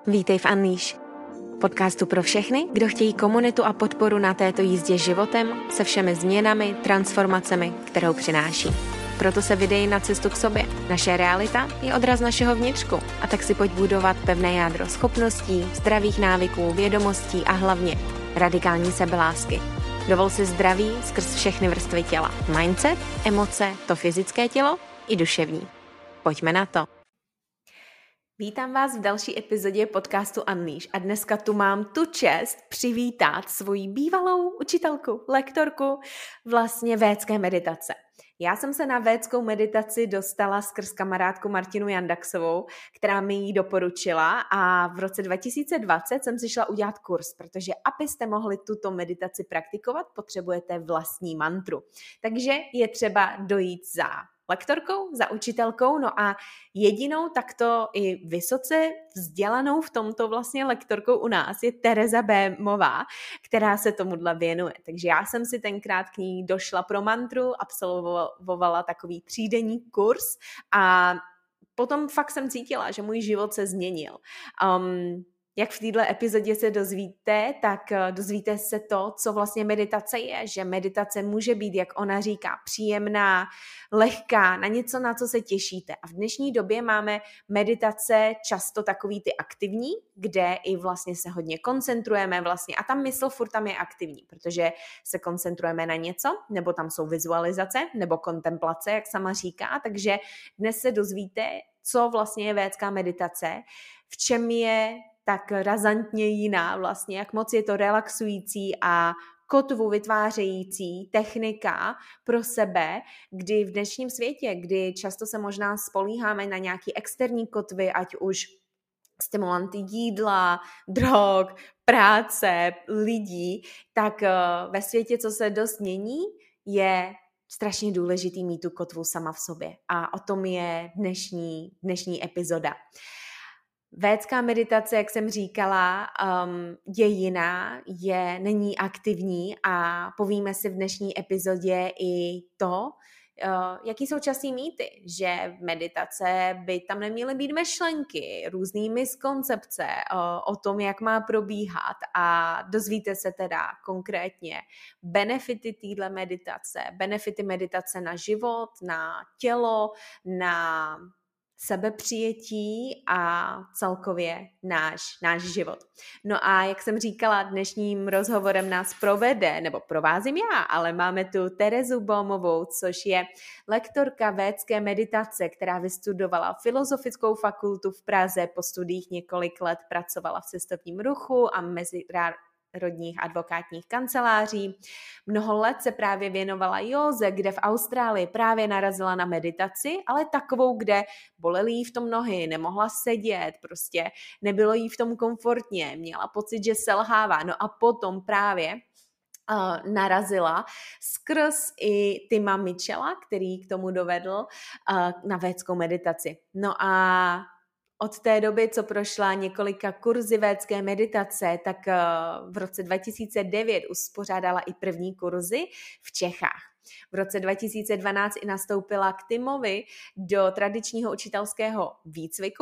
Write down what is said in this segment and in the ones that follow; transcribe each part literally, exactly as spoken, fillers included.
Vítej v Unleash, podcastu pro všechny, kdo chtějí komunitu a podporu na této jízdě životem se všemi změnami, transformacemi, kterou přináší. Proto se vydej na cestu k sobě. Naše realita je odraz našeho vnitřku a tak si pojď budovat pevné jádro schopností, zdravých návyků, vědomostí a hlavně radikální sebelásky. Dovol si zdraví skrz všechny vrstvy těla. Mindset, emoce, to fyzické tělo i duševní. Pojďme na to. Vítám vás v další epizodě podcastu Unleash a dneska tu mám tu čest přivítat svoji bývalou učitelku, lektorku vlastně védské meditace. Já jsem se na védskou meditaci dostala skrz kamarádku Martinu Jandaxovou, která mi ji doporučila a v roce dva tisíce dvacet jsem si šla udělat kurz, protože abyste mohli tuto meditaci praktikovat, potřebujete vlastní mantru. Takže je třeba dojít za lektorkou, za učitelkou, no a jedinou takto i vysoce vzdělanou v tomto vlastně lektorkou u nás je Tereza Bémová, která se tomuhle věnuje. Takže já jsem si tenkrát k ní došla pro mantru, absolvovala takový třídenní kurz a potom fakt jsem cítila, že můj život se změnil. Um, Jak v této epizodě se dozvíte, tak dozvíte se to, co vlastně meditace je, že meditace může být, jak ona říká, příjemná, lehká, na něco, na co se těšíte. A v dnešní době máme meditace často takový ty aktivní, kde i vlastně se hodně koncentrujeme vlastně a ta mysl furt tam je aktivní, protože se koncentrujeme na něco, nebo tam jsou vizualizace, nebo kontemplace, jak sama říká, takže dnes se dozvíte, co vlastně je védská meditace, v čem je tak razantně jiná vlastně, jak moc je to relaxující a kotvu vytvářející technika pro sebe, kdy v dnešním světě, kdy často se možná spolíháme na nějaký externí kotvy, ať už stimulanty jídla, drog, práce, lidí, tak ve světě, co se dost mění, je strašně důležitý mít tu kotvu sama v sobě. A o tom je dnešní, dnešní epizoda. Védská meditace, jak jsem říkala, um, je jiná, je, není aktivní a povíme si v dnešní epizodě i to, uh, jaký jsou častý mýty, že v meditace by tam neměly být myšlenky, různý miskoncepce uh, o tom, jak má probíhat a dozvíte se teda konkrétně benefity téhle meditace, benefity meditace na život, na tělo, na sebepřijetí a celkově náš, náš život. No a jak jsem říkala, dnešním rozhovorem nás provede, nebo provázím já, ale máme tu Terezu Bémovou, což je lektorka védské meditace, která vystudovala Filozofickou fakultu v Praze, po studiích několik let pracovala v cestovním ruchu a mezi rodních advokátních kanceláří. Mnoho let se právě věnovala józe, kde v Austrálii právě narazila na meditaci, ale takovou, kde bolely jí v tom nohy, nemohla sedět, prostě nebylo jí v tom komfortně, měla pocit, že selhává. No a potom právě uh, narazila skrz i Tima Mitchella, který k tomu dovedl uh, na védskou meditaci. No a od té doby, co prošla několika kurzy védské meditace, tak v roce dva tisíce devět uspořádala i první kurzy v Čechách. V roce dva tisíce dvanáct i nastoupila k Timovi do tradičního učitelského výcviku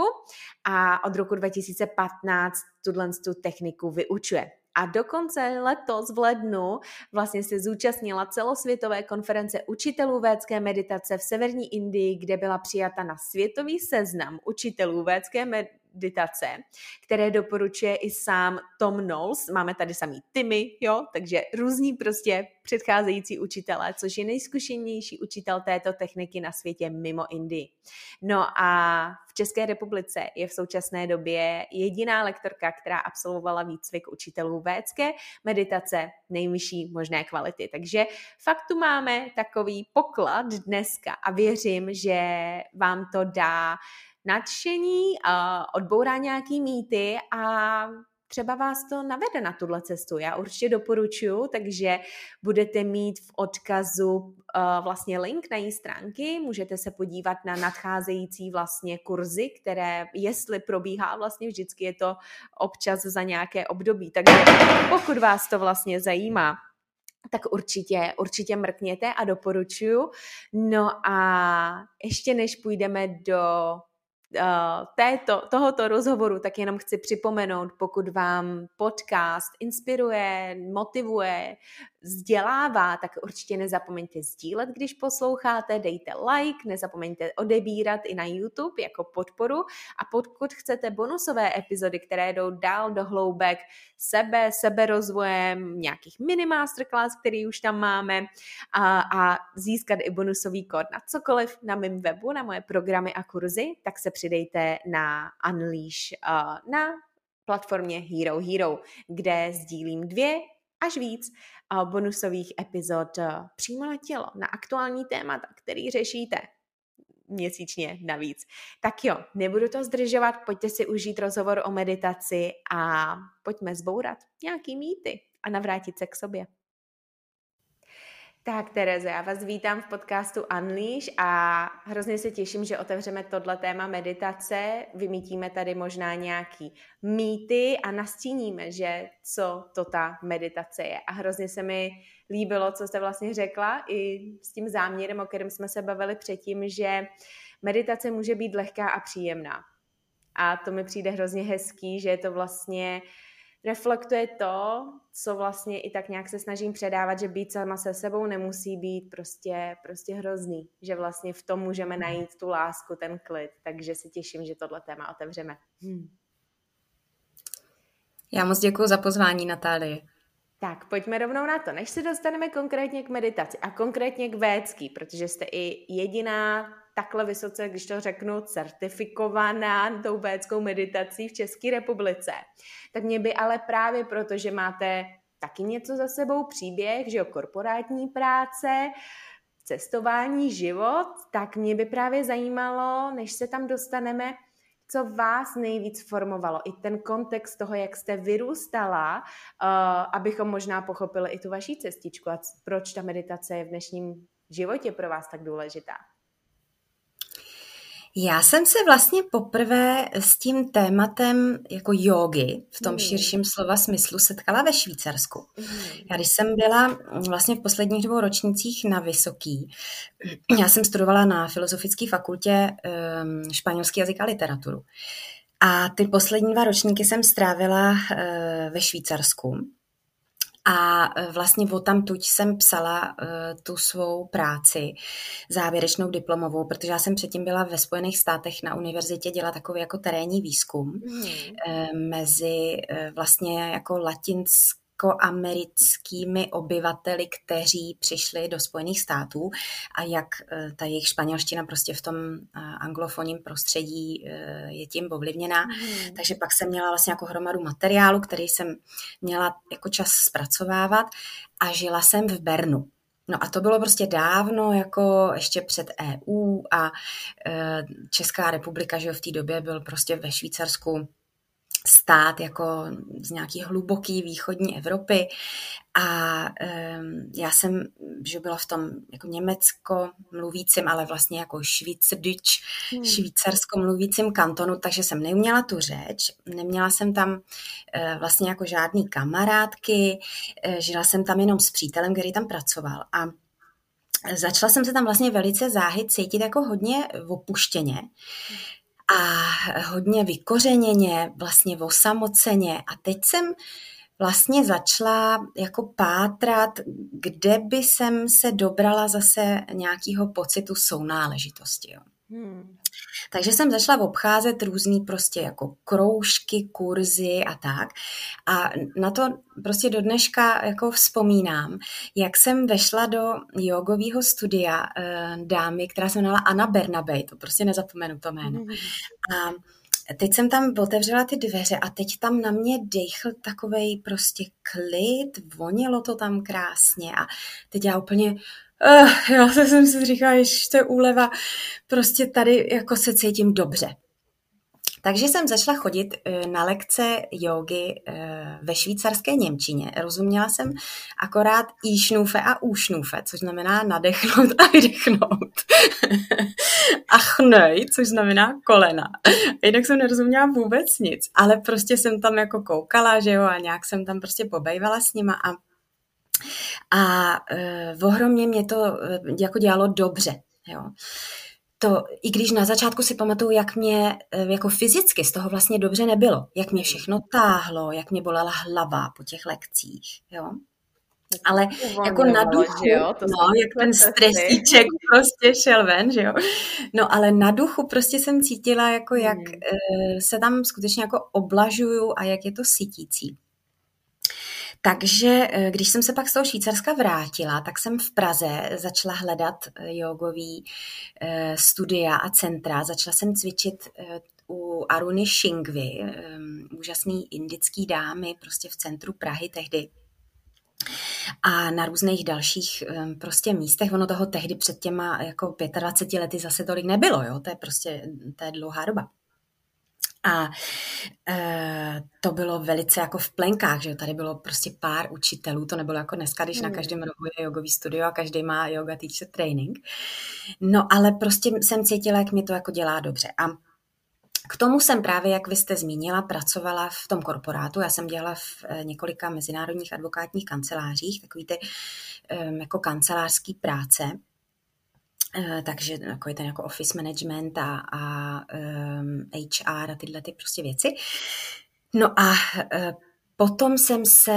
a od roku dva tisíce patnáct tuto techniku vyučuje. A dokonce letos v lednu vlastně se zúčastnila celosvětové konference učitelů védské meditace v severní Indii, kde byla přijata na světový seznam učitelů védské meditace, které doporučuje i sám Tom Knowles. Máme tady samý Timmy, jo, takže různí prostě předcházející učitelé, což je nejzkušenější učitel této techniky na světě mimo Indii. No a v České republice je v současné době jediná lektorka, která absolvovala výcvik učitelů védské meditace nejvyšší možné kvality. Takže fakt tu máme takový poklad dneska a věřím, že vám to dá nadšení, odbourá nějaký mýty a třeba vás to navede na tuhle cestu. Já určitě doporučuji, takže budete mít v odkazu uh, vlastně link na její stránky, můžete se podívat na nadcházející vlastně kurzy, které, jestli probíhá, vlastně vždycky je to občas za nějaké období. Takže pokud vás to vlastně zajímá, tak určitě, určitě mrkněte a doporučuji. No a ještě než půjdeme do této, tohoto rozhovoru, tak jenom chci připomenout, pokud vám podcast inspiruje, motivuje, vzdělává, tak určitě nezapomeňte sdílet, když posloucháte, dejte like, nezapomeňte odebírat i na YouTube jako podporu a pokud chcete bonusové epizody, které jdou dál do hloubek sebe, seberozvojem, nějakých mini masterclass, který už tam máme a, a získat i bonusový kód na cokoliv na mém webu, na moje programy a kurzy, tak se přidejte na Unleash uh, na platformě Hero Hero, kde sdílím dvě až víc uh, bonusových epizod uh, přímo na tělo, na aktuální témata, který řešíte měsíčně navíc. Tak jo, nebudu to zdržovat, pojďte si užít rozhovor o meditaci a pojďme zbourat nějaký mýty a navrátit se k sobě. Tak Terezo, já vás vítám v podcastu Unleash a hrozně se těším, že otevřeme tohle téma meditace, vymítíme tady možná nějaký mýty a nastíníme, že co to ta meditace je. A hrozně se mi líbilo, co jste vlastně řekla i s tím záměrem, o kterém jsme se bavili předtím, že meditace může být lehká a příjemná. A to mi přijde hrozně hezký, že je to vlastně reflektuje to, co vlastně i tak nějak se snažím předávat, že být sama se sebou nemusí být prostě, prostě hrozný. Že vlastně v tom můžeme najít tu lásku, ten klid. Takže se těším, že tohle téma otevřeme. Hmm. Já moc děkuji za pozvání, Natálie. Tak, pojďme rovnou na to. Než se dostaneme konkrétně k meditaci a konkrétně k védský, protože jste i jediná takhle vysoce, když to řeknu, certifikovaná tou védskou meditací v České republice. Tak mě by ale právě proto, že máte taky něco za sebou, příběh, že jo, korporátní práce, cestování, život, tak mě by právě zajímalo, než se tam dostaneme, co vás nejvíc formovalo, i ten kontext toho, jak jste vyrůstala, uh, abychom možná pochopili i tu vaši cestičku a proč ta meditace je v dnešním životě pro vás tak důležitá. Já jsem se vlastně poprvé s tím tématem jako jógy v tom mm. širším slova smyslu setkala ve Švýcarsku. Mm. Já když jsem byla vlastně v posledních dvou ročnících na Vysoký, já jsem studovala na Filozofické fakultě um, španělský jazyk a literaturu. A ty poslední dva ročníky jsem strávila uh, ve Švýcarsku. A vlastně odtamtud jsem psala uh, tu svou práci, závěrečnou diplomovou, protože já jsem předtím byla ve Spojených státech na univerzitě dělat takový jako terénní výzkum mm. uh, mezi uh, vlastně jako latinskoamerickými obyvateli, kteří přišli do Spojených států a jak uh, ta jejich španělština prostě v tom uh, anglofonním prostředí uh, je tím ovlivněná. Mm. Takže pak jsem měla vlastně jako hromadu materiálu, který jsem měla jako čas zpracovávat a žila jsem v Bernu. No a to bylo prostě dávno, jako ještě před E U a e, Česká republika, že v té době byl prostě ve Švýcarsku stát jako z nějaký hluboký východní Evropy a um, já jsem, že byla v tom jako německo mluvícím, ale vlastně jako Schweizerdeutsch, hmm. švýcarsko mluvícím kantonu, takže jsem neuměla tu řeč, neměla jsem tam uh, vlastně jako žádný kamarádky, uh, žila jsem tam jenom s přítelem, který tam pracoval a začala jsem se tam vlastně velice záhy cítit jako hodně opuštěně. A hodně vykořeněně, vlastně osamoceně. A teď jsem vlastně začala jako pátrat, kde by jsem se dobrala zase nějakého pocitu sounáležitosti. Jo. Hmm. Takže jsem začala obcházet různý prostě jako kroužky, kurzy a tak. A na to prostě do dneška jako vzpomínám, jak jsem vešla do jogového studia eh, dámy, která se jmenovala Anna Bernabé, to prostě nezapomenu to jméno. Hmm. A teď jsem tam otevřela ty dveře a teď tam na mě dejchl takovej prostě klid, vonilo to tam krásně a teď já úplně Uh, jo, to jsem si říkala, že to je úleva, prostě tady jako se cítím dobře. Takže jsem začala chodit na lekce jógy ve švýcarské němčině. Rozuměla jsem akorát íšnufe a úšnufe, což znamená nadechnout a vydechnout. A chnej, což znamená kolena. A jinak jsem nerozuměla vůbec nic, ale prostě jsem tam jako koukala, že jo, a nějak jsem tam prostě pobejvala s nima a A uh, ohromně mě to uh, jako dělalo dobře. Jo. to, i když na začátku si pamatuju, jak mě jako fyzicky z toho vlastně dobře nebylo, jak mě všechno táhlo, jak mě bolela hlava po těch lekcích, jo. Ale jako na duchu, jo? To no, jak ten stresíček prostě šel ven, že jo. No, ale na duchu prostě jsem cítila, jako jak hmm. se tam skutečně jako oblažuju a jak je to sytící. Takže když jsem se pak z toho Švýcarska vrátila, tak jsem v Praze začala hledat jogový studia a centra. Začala jsem cvičit u Aruny Shingvi, úžasný indický dámy, prostě v centru Prahy tehdy. A na různých dalších prostě místech, ono toho tehdy před těma jako dvaceti pěti lety zase tolik nebylo, jo? To je prostě, to je dlouhá doba. A e, to bylo velice jako v plenkách, že tady bylo prostě pár učitelů, to nebylo jako dneska, když hmm. na každém rohu je jogový studio a každý má yoga teacher training. No ale prostě jsem cítila, jak mě to jako dělá dobře. A k tomu jsem právě, jak vy jste zmínila, pracovala v tom korporátu. Já jsem dělala v několika mezinárodních advokátních kancelářích, takový ty um, jako kancelářský práce. Uh, takže takový ten jako office management a, a um, H R a tyhle ty prostě věci. No a uh, potom jsem se,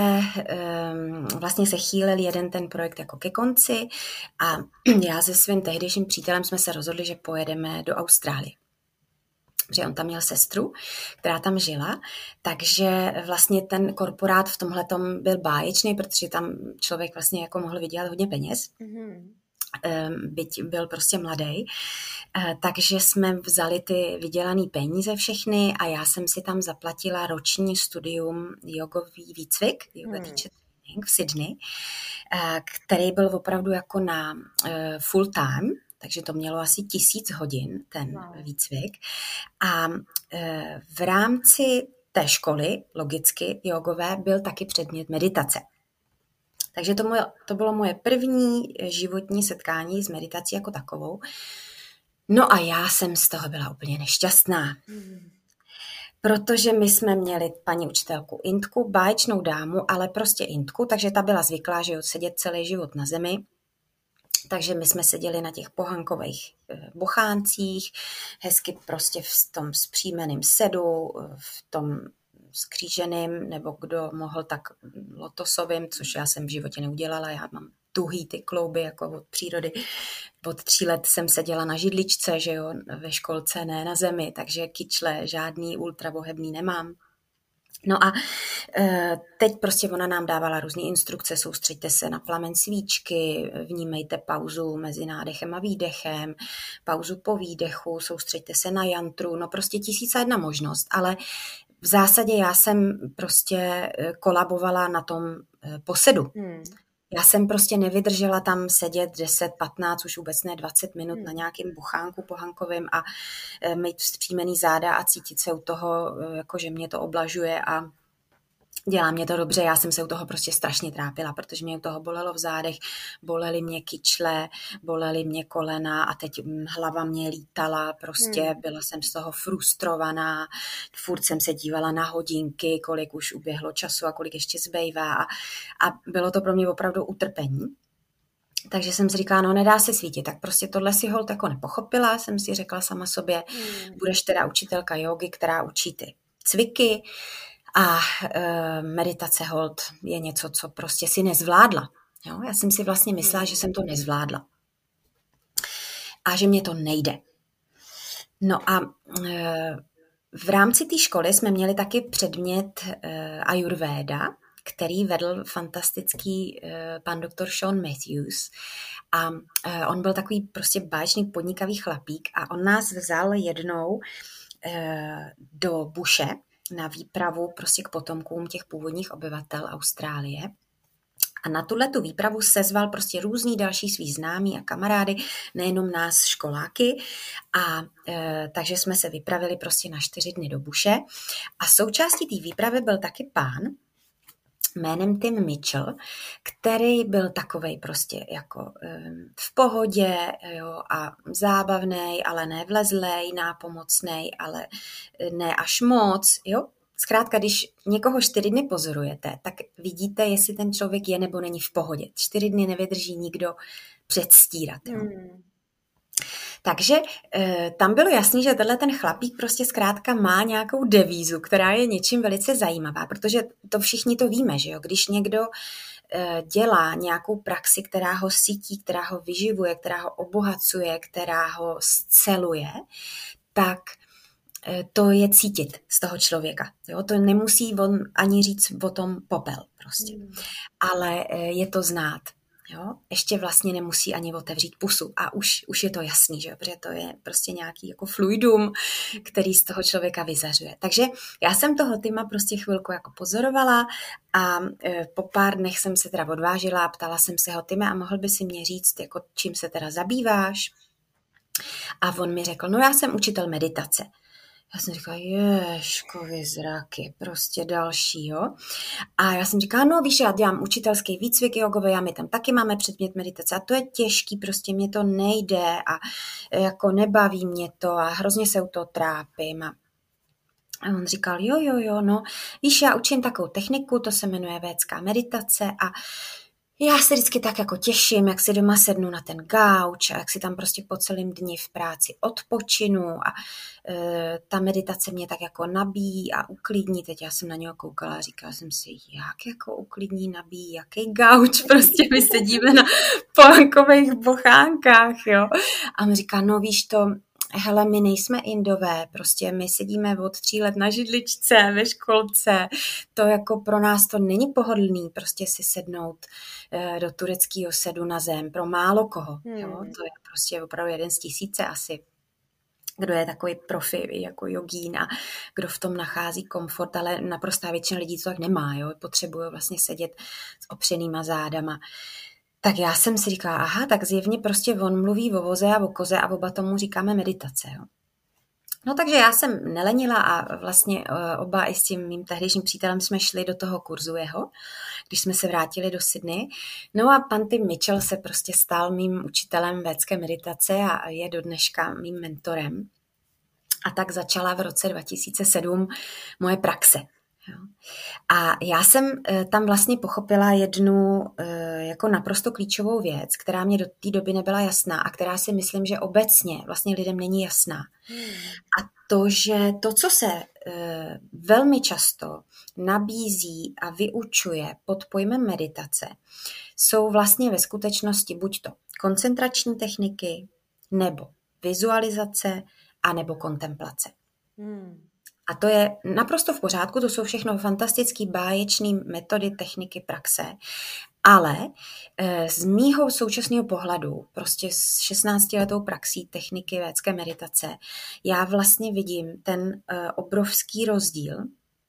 um, vlastně se chýlil jeden ten projekt jako ke konci a já se svým tehdejším přítelem jsme se rozhodli, že pojedeme do Austrálie. Že on tam měl sestru, která tam žila, takže vlastně ten korporát v tomhletom byl báječný, protože tam člověk vlastně jako mohl vydělat hodně peněz, mm-hmm. byť byl prostě mladý, takže jsme vzali ty vydělané peníze všechny a já jsem si tam zaplatila roční studium jogový výcvik, yoga teacher training v Sydney, který byl opravdu jako na full time. Takže to mělo asi tisíc hodin, ten wow. výcvik. A e, v rámci té školy, logicky jogové, byl taky předmět meditace. Takže to, moje, to bylo moje první životní setkání s meditací jako takovou. No a já jsem z toho byla úplně nešťastná. Hmm. Protože my jsme měli paní učitelku Indku, báječnou dámu, ale prostě Indku, takže ta byla zvyklá, že jo, sedět celý život na zemi. Takže my jsme seděli na těch pohankových bocháncích, hezky prostě v tom zpříjmeném sedu, v tom skříženým, nebo kdo mohl, tak lotosovým, což já jsem v životě neudělala, já mám tuhý ty klouby jako od přírody. Od tří let jsem seděla na židličce, že jo, ve školce, ne na zemi, takže kyčle žádný ultravohebný nemám. No a e, teď prostě ona nám dávala různé instrukce, soustřeďte se na plamen svíčky, vnímejte pauzu mezi nádechem a výdechem, pauzu po výdechu, soustřeďte se na jantru, no prostě tisíc a jedna možnost, ale v zásadě já jsem prostě kolabovala na tom posedu. Hmm. Já jsem prostě nevydržela tam sedět deset, patnáct, už vůbec ne dvacet minut hmm. na nějakém buchánku pohankovým a mít vzpřímený záda a cítit se u toho, jako že mě to oblažuje a dělá mě to dobře. Já jsem se u toho prostě strašně trápila, protože mě u toho bolelo v zádech, bolely mě kyčle, bolely mě kolena a teď hlava mě lítala, prostě hmm. byla jsem z toho frustrovaná, furt jsem se dívala na hodinky, kolik už uběhlo času a kolik ještě zbývá a, a bylo to pro mě opravdu utrpení. Takže jsem si říkala, no nedá se svítit, tak prostě tohle si holt jako nepochopila, jsem si řekla sama sobě, hmm. budeš teda učitelka jógy, která učí ty cviky, a e, meditace hold je něco, co prostě si nezvládla. Jo? Já jsem si vlastně myslela, že jsem to nezvládla. A že mě to nejde. No a e, v rámci té školy jsme měli taky předmět e, Ayurveda, který vedl fantastický e, pan doktor Sean Matthews. A e, on byl takový prostě báječný podnikavý chlapík a on nás vzal jednou e, do buše, na výpravu prostě k potomkům těch původních obyvatel Austrálie. A na tuhletu výpravu sezval prostě různý další svý známí a kamarády, nejenom nás školáky. A e, takže jsme se vypravili prostě na čtyři dny do buše. A součástí té výpravy byl taky pán jménem Tim Mitchell, který byl takovej prostě jako um, v pohodě, jo, a zábavnej, ale ne vlezlej, nápomocnej, ale ne až moc, jo. Zkrátka, když někoho čtyři dny pozorujete, tak vidíte, jestli ten člověk je nebo není v pohodě. Čtyři dny nevydrží nikdo předstírat, jo. Hmm. Takže e, tam bylo jasný, že tenhle ten chlapík prostě zkrátka má nějakou devízu, která je něčím velice zajímavá, protože to všichni to víme, že jo, když někdo e, dělá nějakou praxi, která ho sytí, která ho vyživuje, která ho obohacuje, která ho sceluje, tak e, to je cítit z toho člověka. Jo? To nemusí on ani říct o tom popel prostě, hmm. ale e, je to znát. Jo? Ještě vlastně nemusí ani otevřít pusu a už, už je to jasný, že? Protože to je prostě nějaký jako fluidum, který z toho člověka vyzařuje. Takže já jsem toho Tima prostě chvilku jako pozorovala a e, po pár dnech jsem se teda odvážila a ptala jsem se ho: Time, a mohl by si mě říct, jako čím se teda zabýváš? A on mi řekl: no já jsem učitel meditace. Já jsem říkala, ježkovi zraky, prostě další, jo. A já jsem říkala, no víš, já dělám učitelský výcvik jogové, a my tam taky máme předmět meditace a to je těžký, prostě mě to nejde a jako nebaví mě to a hrozně se u toho trápím. A A on říkal, jo, jo, jo, no, víš, já učím takovou techniku, to se jmenuje védská meditace a já se vždycky tak jako těším, jak si doma sednu na ten gauč a jak si tam prostě po celém dni v práci odpočinu a e, ta meditace mě tak jako nabíjí a uklidní. Teď já jsem na něho koukala a říkala jsem si, jak jako uklidní, nabíjí, jaký gauč, prostě my sedíme na polankových bochánkách, jo. A on říká, no víš to, hele, my nejsme Indové, prostě my sedíme od tří let na židličce, ve školce, to jako pro nás to není pohodlný, prostě si sednout e, do tureckého sedu na zem, pro málo koho, hmm. jo? To je prostě opravdu jeden z tisíce asi, kdo je takový profi jako jogín a kdo v tom nachází komfort, ale naprostá většina lidí to tak nemá, jo? Potřebují vlastně sedět s opřenýma zádama. Tak já jsem si říkala, aha, tak zjevně prostě on mluví o voze a o koze a oba tomu říkáme meditace. Jo. No takže já jsem nelenila a vlastně oba i s tím mým tehdejším přítelem jsme šli do toho kurzu jeho, když jsme se vrátili do Sydney. No a pan Tim Mitchell se prostě stal mým učitelem védské meditace a je do dneška mým mentorem. A tak začala v roce dva tisíce sedm moje praxe. Jo. A já jsem tam vlastně pochopila jednu jako naprosto klíčovou věc, která mě do té doby nebyla jasná a která si myslím, že obecně vlastně lidem není jasná. Hmm. A to, že to, co se velmi často nabízí a vyučuje pod pojmem meditace, jsou vlastně ve skutečnosti buď to koncentrační techniky, nebo vizualizace, anebo kontemplace. Hmm. A to je naprosto v pořádku, to jsou všechno fantastické báječné metody, techniky, praxe. Ale z mýho současného pohledu, prostě s šestnáctiletou praxí techniky védské meditace, já vlastně vidím ten obrovský rozdíl,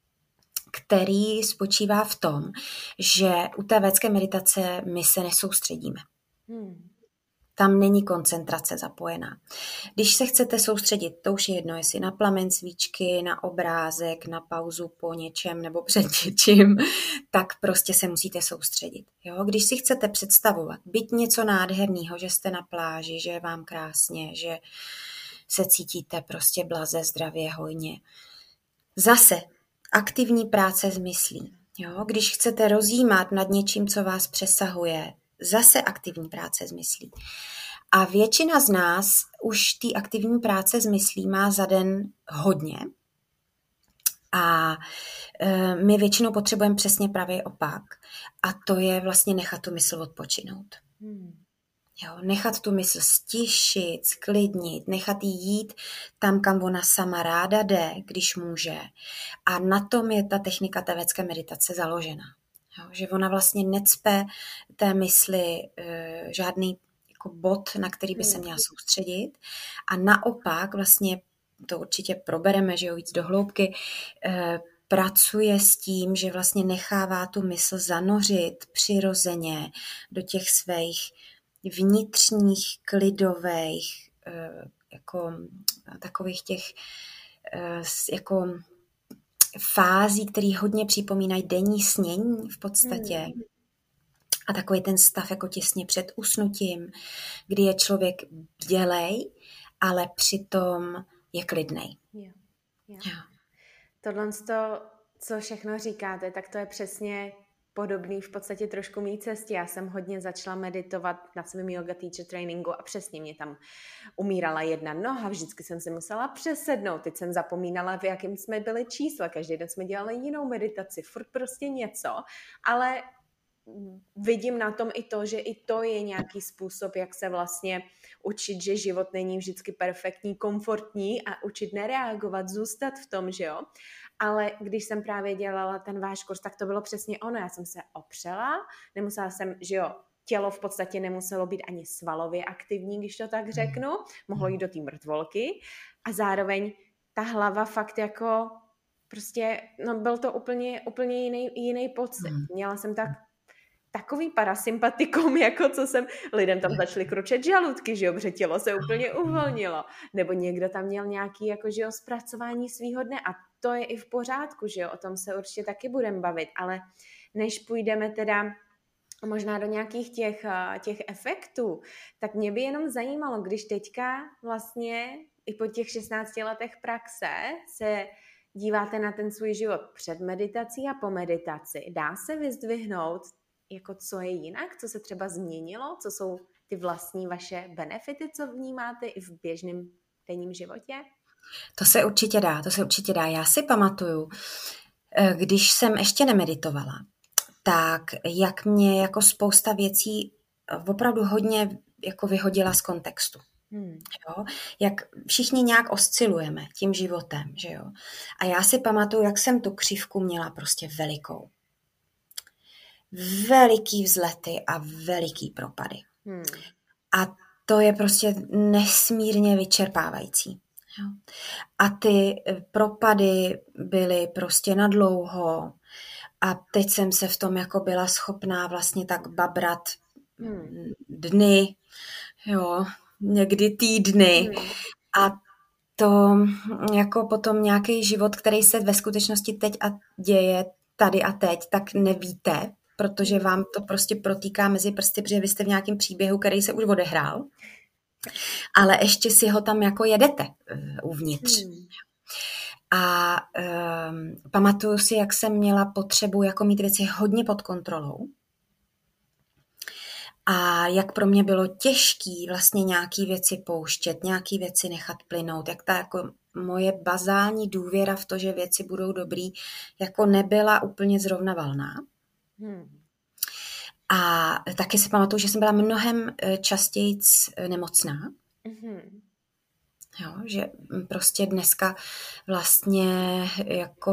který spočívá v tom, že u té védské meditace my se nesoustředíme. Hmm. Tam není koncentrace zapojená. Když se chcete soustředit, to už je jedno, jestli na plamen svíčky, na obrázek, na pauzu po něčem nebo před něčím, tak prostě se musíte soustředit. Jo? Když si chcete představovat, byť něco nádherného, že jste na pláži, že je vám krásně, že se cítíte prostě blaze, zdravě, hojně. Zase aktivní práce s myslí. Jo? Když chcete rozjímat nad něčím, co vás přesahuje, zase aktivní práce s myslí. A většina z nás už ty aktivní práce s myslí má za den hodně. A e, my většinou potřebujeme přesně pravý opak. A to je vlastně nechat tu mysl odpočinout. Hmm. Jo, nechat tu mysl stišit, sklidnit, nechat jí jít tam, kam ona sama ráda jde, když může. A na tom je ta technika té védské meditace založena. Jo, že ona vlastně necpe té mysli e, žádný jako bod, na který by se měla soustředit. A naopak vlastně, to určitě probereme, že jo, víc do hloubky, e, pracuje s tím, že vlastně nechává tu mysl zanořit přirozeně do těch svých vnitřních, klidových, e, jako takových těch e, jako fází, které hodně připomínají denní snění v podstatě. Hmm. A takový ten stav jako těsně před usnutím, kdy je člověk bdělej, ale přitom je klidnej. Jo. Jo. Jo. Tohle, co všechno říkáte, tak to je přesně podobný v podstatě trošku mý cestě. Já jsem hodně začala meditovat na svém yoga teacher tréninku a přesně mě tam umírala jedna noha, vždycky jsem se musela přesednout, teď jsem zapomínala, v jakém jsme byli čísle, každý den jsme dělali jinou meditaci, furt prostě něco, ale vidím na tom i to, že i to je nějaký způsob, jak se vlastně učit, že život není vždycky perfektní, komfortní a učit nereagovat, zůstat v tom, že jo. Ale když jsem právě dělala ten váš kurz, tak to bylo přesně ono. Já jsem se opřela, nemusela jsem, že jo, tělo v podstatě nemuselo být ani svalově aktivní, když to tak řeknu, mohlo jít do té mrtvolky a zároveň ta hlava fakt jako prostě, no byl to úplně, úplně jiný, jiný pocit. Měla jsem tak takový parasympatikum, jako co jsem, lidem tam začali kručet žaludky, že jo, protože tělo se úplně uvolnilo. Nebo někdo tam měl nějaký, jako, že jo, zpracování svýho dne a to je i v pořádku, že jo, o tom se určitě taky budeme bavit, ale než půjdeme teda možná do nějakých těch, těch efektů, tak mě by jenom zajímalo, když teďka vlastně i po těch šestnácti letech praxe se díváte na ten svůj život před meditací a po meditaci, dá se vyzdvihnout, jako co je jinak, co se třeba změnilo, co jsou ty vlastní vaše benefity, co vnímáte i v běžném denním životě? To se určitě dá, to se určitě dá. Já si pamatuju, když jsem ještě nemeditovala, tak jak mě jako spousta věcí opravdu hodně jako vyhodila z kontextu. Hmm. Jo? Jak všichni nějak oscilujeme tím životem, že jo. A já si pamatuju, jak jsem tu křivku měla prostě velikou. Veliký vzlety a veliký propady. Hmm. A to je prostě nesmírně vyčerpávající. Jo. A ty propady byly prostě na dlouho a teď jsem se v tom jako byla schopná vlastně tak babrat hmm. dny, jo, někdy týdny hmm. a to jako potom nějaký život, který se ve skutečnosti teď a děje tady a teď, tak nevíte, protože vám to prostě protýká mezi prsty, protože vy jste v nějakém příběhu, který se už odehrál, ale ještě si ho tam jako jedete uh, uvnitř. Hmm. A um, pamatuju si, jak jsem měla potřebu jako mít věci hodně pod kontrolou a jak pro mě bylo těžký vlastně nějaký věci pouštět, nějaký věci nechat plynout, jak ta jako moje bazální důvěra v to, že věci budou dobrý, jako nebyla úplně zrovna valná. Hmm. A taky si pamatuju, že jsem byla mnohem častěji nemocná. Hmm. Jo, že prostě dneska vlastně jako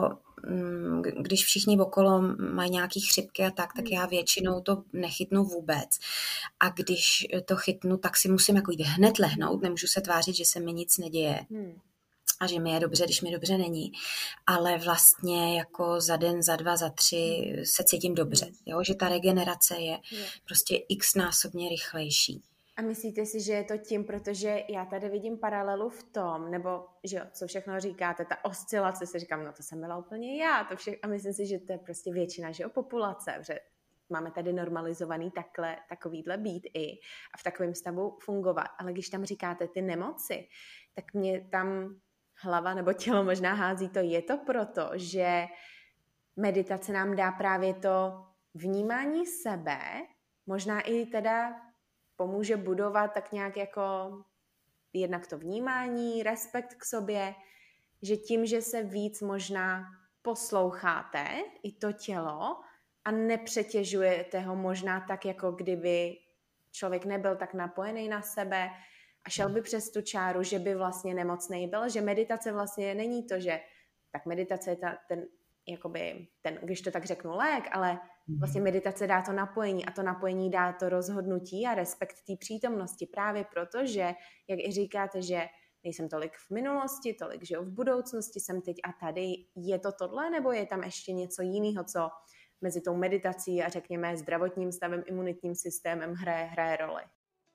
když všichni okolo mají nějaký chřipky a tak, tak já většinou to nechytnu vůbec. A když to chytnu, tak si musím jako jít hned lehnout, nemůžu se tvářit, že se mi nic neděje. Hmm. A že mi je dobře, když mi dobře není. Ale vlastně jako za den, za dva, za tři se cítím dobře. Jo? Že ta regenerace je prostě x násobně rychlejší. A myslíte si, že je to tím, protože já tady vidím paralelu v tom, nebo že jo, co všechno říkáte, ta oscilace, si říkám, no to jsem byla úplně já, to vše, a myslím si, že to je prostě většina, že jo, populace, že máme tady normalizovaný takhle, takovýhle být i a v takovém stavu fungovat. Ale když tam říkáte ty nemoci, tak mě tam hlava nebo tělo možná hází to, je to proto, že meditace nám dá právě to vnímání sebe, možná i teda pomůže budovat tak nějak jako jednak to vnímání, respekt k sobě, že tím, že se víc možná posloucháte i to tělo a nepřetěžujete ho možná tak, jako kdyby člověk nebyl tak napojený na sebe a šel by přes tu čáru, že by vlastně nemocnej byl, že meditace vlastně není to, že tak meditace je ta, ten, jakoby, ten, když to tak řeknu, lék, ale vlastně meditace dá to napojení a to napojení dá to rozhodnutí a respekt té přítomnosti právě proto, že, jak i říkáte, že nejsem tolik v minulosti, tolik, že v budoucnosti jsem teď a tady. Je to tohle, nebo je tam ještě něco jiného, co mezi tou meditací a řekněme zdravotním stavem, imunitním systémem hraje, hraje roli?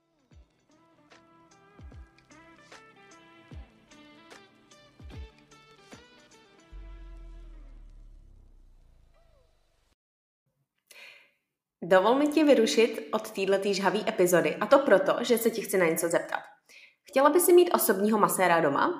Dovol mi tě vyrušit od této žhavé epizody a to proto, že se ti chci na něco zeptat. Chtěla by si mít osobního maséra doma?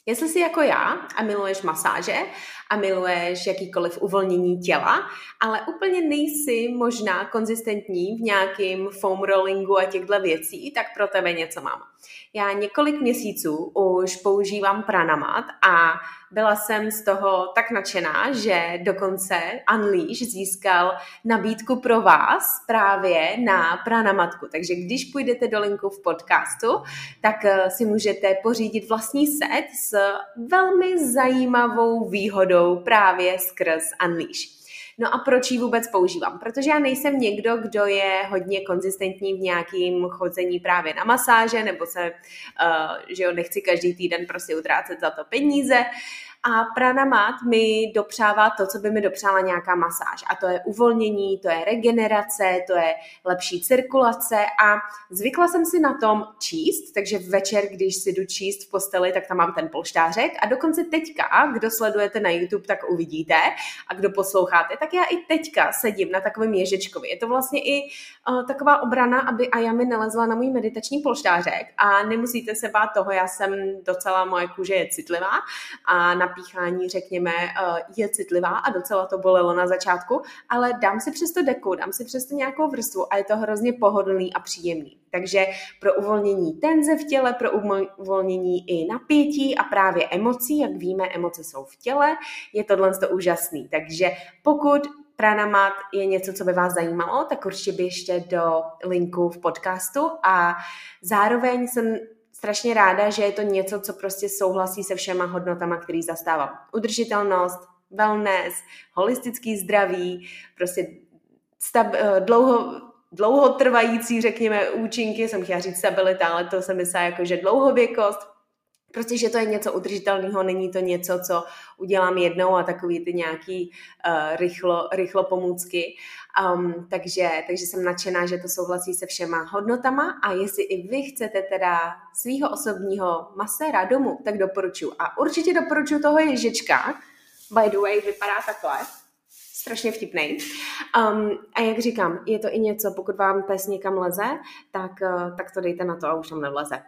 Jestli jsi jako já a miluješ masáže a miluješ jakýkoliv uvolnění těla, ale úplně nejsi možná konzistentní v nějakým foam rollingu a těchto věcí, tak pro tebe něco mám. Já několik měsíců už používám Pranamat a byla jsem z toho tak nadšená, že dokonce Unleash získal nabídku pro vás právě na Pranamatku. Takže když půjdete do linku v podcastu, tak si můžete pořídit vlastní set s velmi zajímavou výhodou právě skrz Unleash. No a proč ji vůbec používám? Protože já nejsem někdo, kdo je hodně konzistentní v nějakým chodzení právě na masáže, nebo se, uh, že jo, nechci každý týden prostě utrácet za to peníze. A Pranamat mi dopřává to, co by mi dopřála nějaká masáž. A to je uvolnění, to je regenerace, to je lepší cirkulace a zvykla jsem si na tom číst, takže večer, když si jdu číst v posteli, tak tam mám ten polštářek a dokonce teďka, kdo sledujete na YouTube, tak uvidíte a kdo posloucháte, tak já i teďka sedím na takovém ježičkovi. Je to vlastně i uh, taková obrana, aby Aja mi nelezla na můj meditační polštářek a nemusíte se bát toho, já jsem docela, moje kůže je citlivá a na píchání, řekněme, je citlivá a docela to bolelo na začátku, ale dám si přesto deku, dám si přesto nějakou vrstvu a je to hrozně pohodlný a příjemný. Takže pro uvolnění tenze v těle, pro uvolnění i napětí a právě emocí, jak víme, emoce jsou v těle, je tohle to úžasný. Takže pokud Pranamat je něco, co by vás zajímalo, tak určitě běžte do linku v podcastu a zároveň jsem strašně ráda, že je to něco, co prostě souhlasí se všema hodnotama, který zastávám. Udržitelnost, wellness, holistický zdraví, prostě stab, dlouho, dlouhotrvající, řekněme, účinky, jsem chtěla říct stabilita, ale to jsem myslela jako, že dlouhověkost, prostě, že to je něco udržitelného, není to něco, co udělám jednou a takový ty nějaký uh, rychlo, rychlo pomůcky. Um, takže, takže jsem nadšená, že to souhlasí se všema hodnotama a jestli i vy chcete teda svýho osobního maséra domů, tak doporučuji. A určitě doporučuji toho ježička. By the way, vypadá takhle. Strašně vtipnej. Um, a jak říkám, je to i něco, pokud vám pes někam leze, tak, uh, tak to dejte na to a už tam nevleze.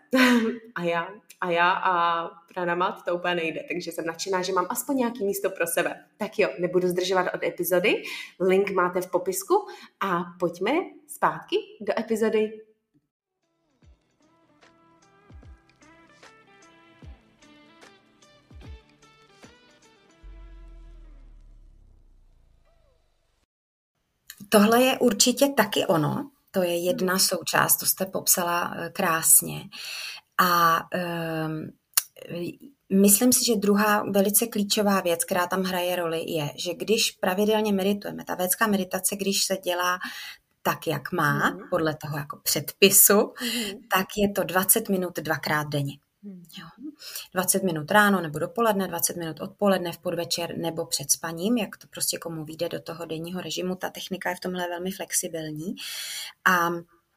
a já, a já a Pranamat to úplně nejde, takže jsem nadšená, že mám aspoň nějaký místo pro sebe. Tak jo, nebudu zdržovat od epizody, link máte v popisku a pojďme zpátky do epizody. Tohle je určitě taky ono, to je jedna součást, to jste popsala krásně. A um, myslím si, že druhá velice klíčová věc, která tam hraje roli, je, že když pravidelně meditujeme, ta védská meditace, když se dělá tak, jak má, mm. podle toho jako předpisu, mm. tak je to dvacet minut dvakrát denně. Jo. dvacet minut ráno nebo dopoledne, dvacet minut odpoledne, v podvečer nebo před spaním, jak to prostě komu vyjde do toho denního režimu. Ta technika je v tomhle velmi flexibilní. A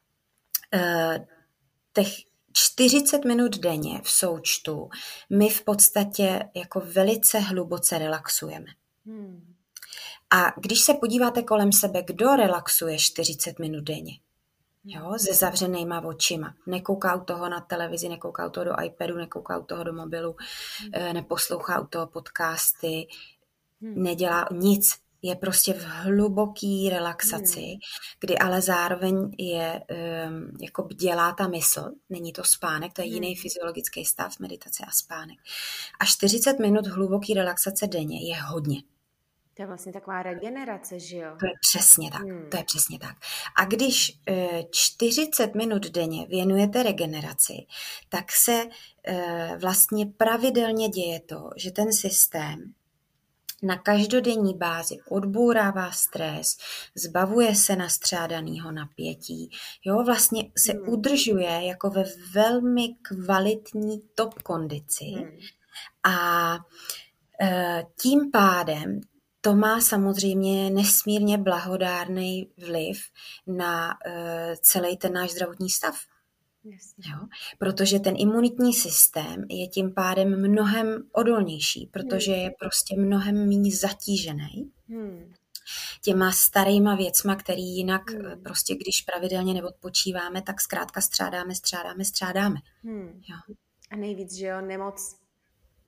e, těch čtyřicet minut denně v součtu my v podstatě jako velice hluboce relaxujeme. Hmm. A když se podíváte kolem sebe, kdo relaxuje čtyřicet minut denně? Jo, se zavřenýma očima. Nekouká u toho na televizi, nekouká u toho do iPadu, nekouká u toho do mobilu, hmm. neposlouchá u toho podcasty, hmm. nedělá nic. Je prostě v hluboký relaxaci, hmm. kdy ale zároveň je um, jako bdělá ta mysl. Není to spánek, to je hmm. jiný fyziologický stav, meditace a spánek. A čtyřicet minut hluboký relaxace denně je hodně. To je vlastně taková regenerace, že jo? To je přesně tak, hmm. to je přesně tak. A když uh, čtyřicet minut denně věnujete regeneraci, tak se uh, vlastně pravidelně děje to, že ten systém na každodenní bázi odbourává stres, zbavuje se nastřádaného napětí, jo, vlastně se hmm. udržuje jako ve velmi kvalitní top kondici. Hmm. A e, tím pádem to má samozřejmě nesmírně blahodárný vliv na e, celý ten náš zdravotní stav. Jo? Protože ten imunitní systém je tím pádem mnohem odolnější, protože je prostě mnohem méně zatížený hmm. těma starýma věcma, který jinak hmm. prostě, když pravidelně neodpočíváme, tak zkrátka střádáme, střádáme, střádáme. Hmm. Jo? A nejvíc, že jo, nemoc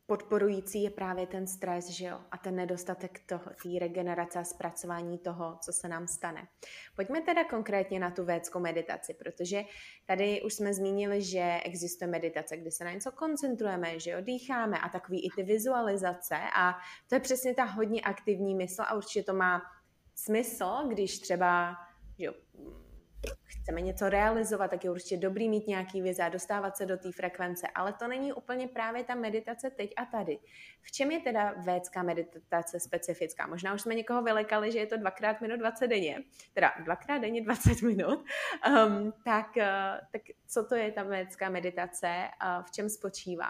podporující je právě ten stres, že jo? A ten nedostatek toho, té regenerace a zpracování toho, co se nám stane. Pojďme teda konkrétně na tu védskou meditaci, protože tady už jsme zmínili, že existuje meditace, kdy se na něco koncentrujeme, že jo, dýcháme a takový i ty vizualizace a to je přesně ta hodně aktivní mysl a určitě to má smysl, když třeba, že jo, chceme něco realizovat, tak je určitě dobrý mít nějaký vize a dostávat se do té frekvence, ale to není úplně právě ta meditace teď a tady. V čem je teda védská meditace specifická? Možná už jsme někoho vylekali, že je to dvakrát minut dvacet denně, teda dvakrát denně dvacet minut, um, tak, uh, tak co to je ta védská meditace a v čem spočívá?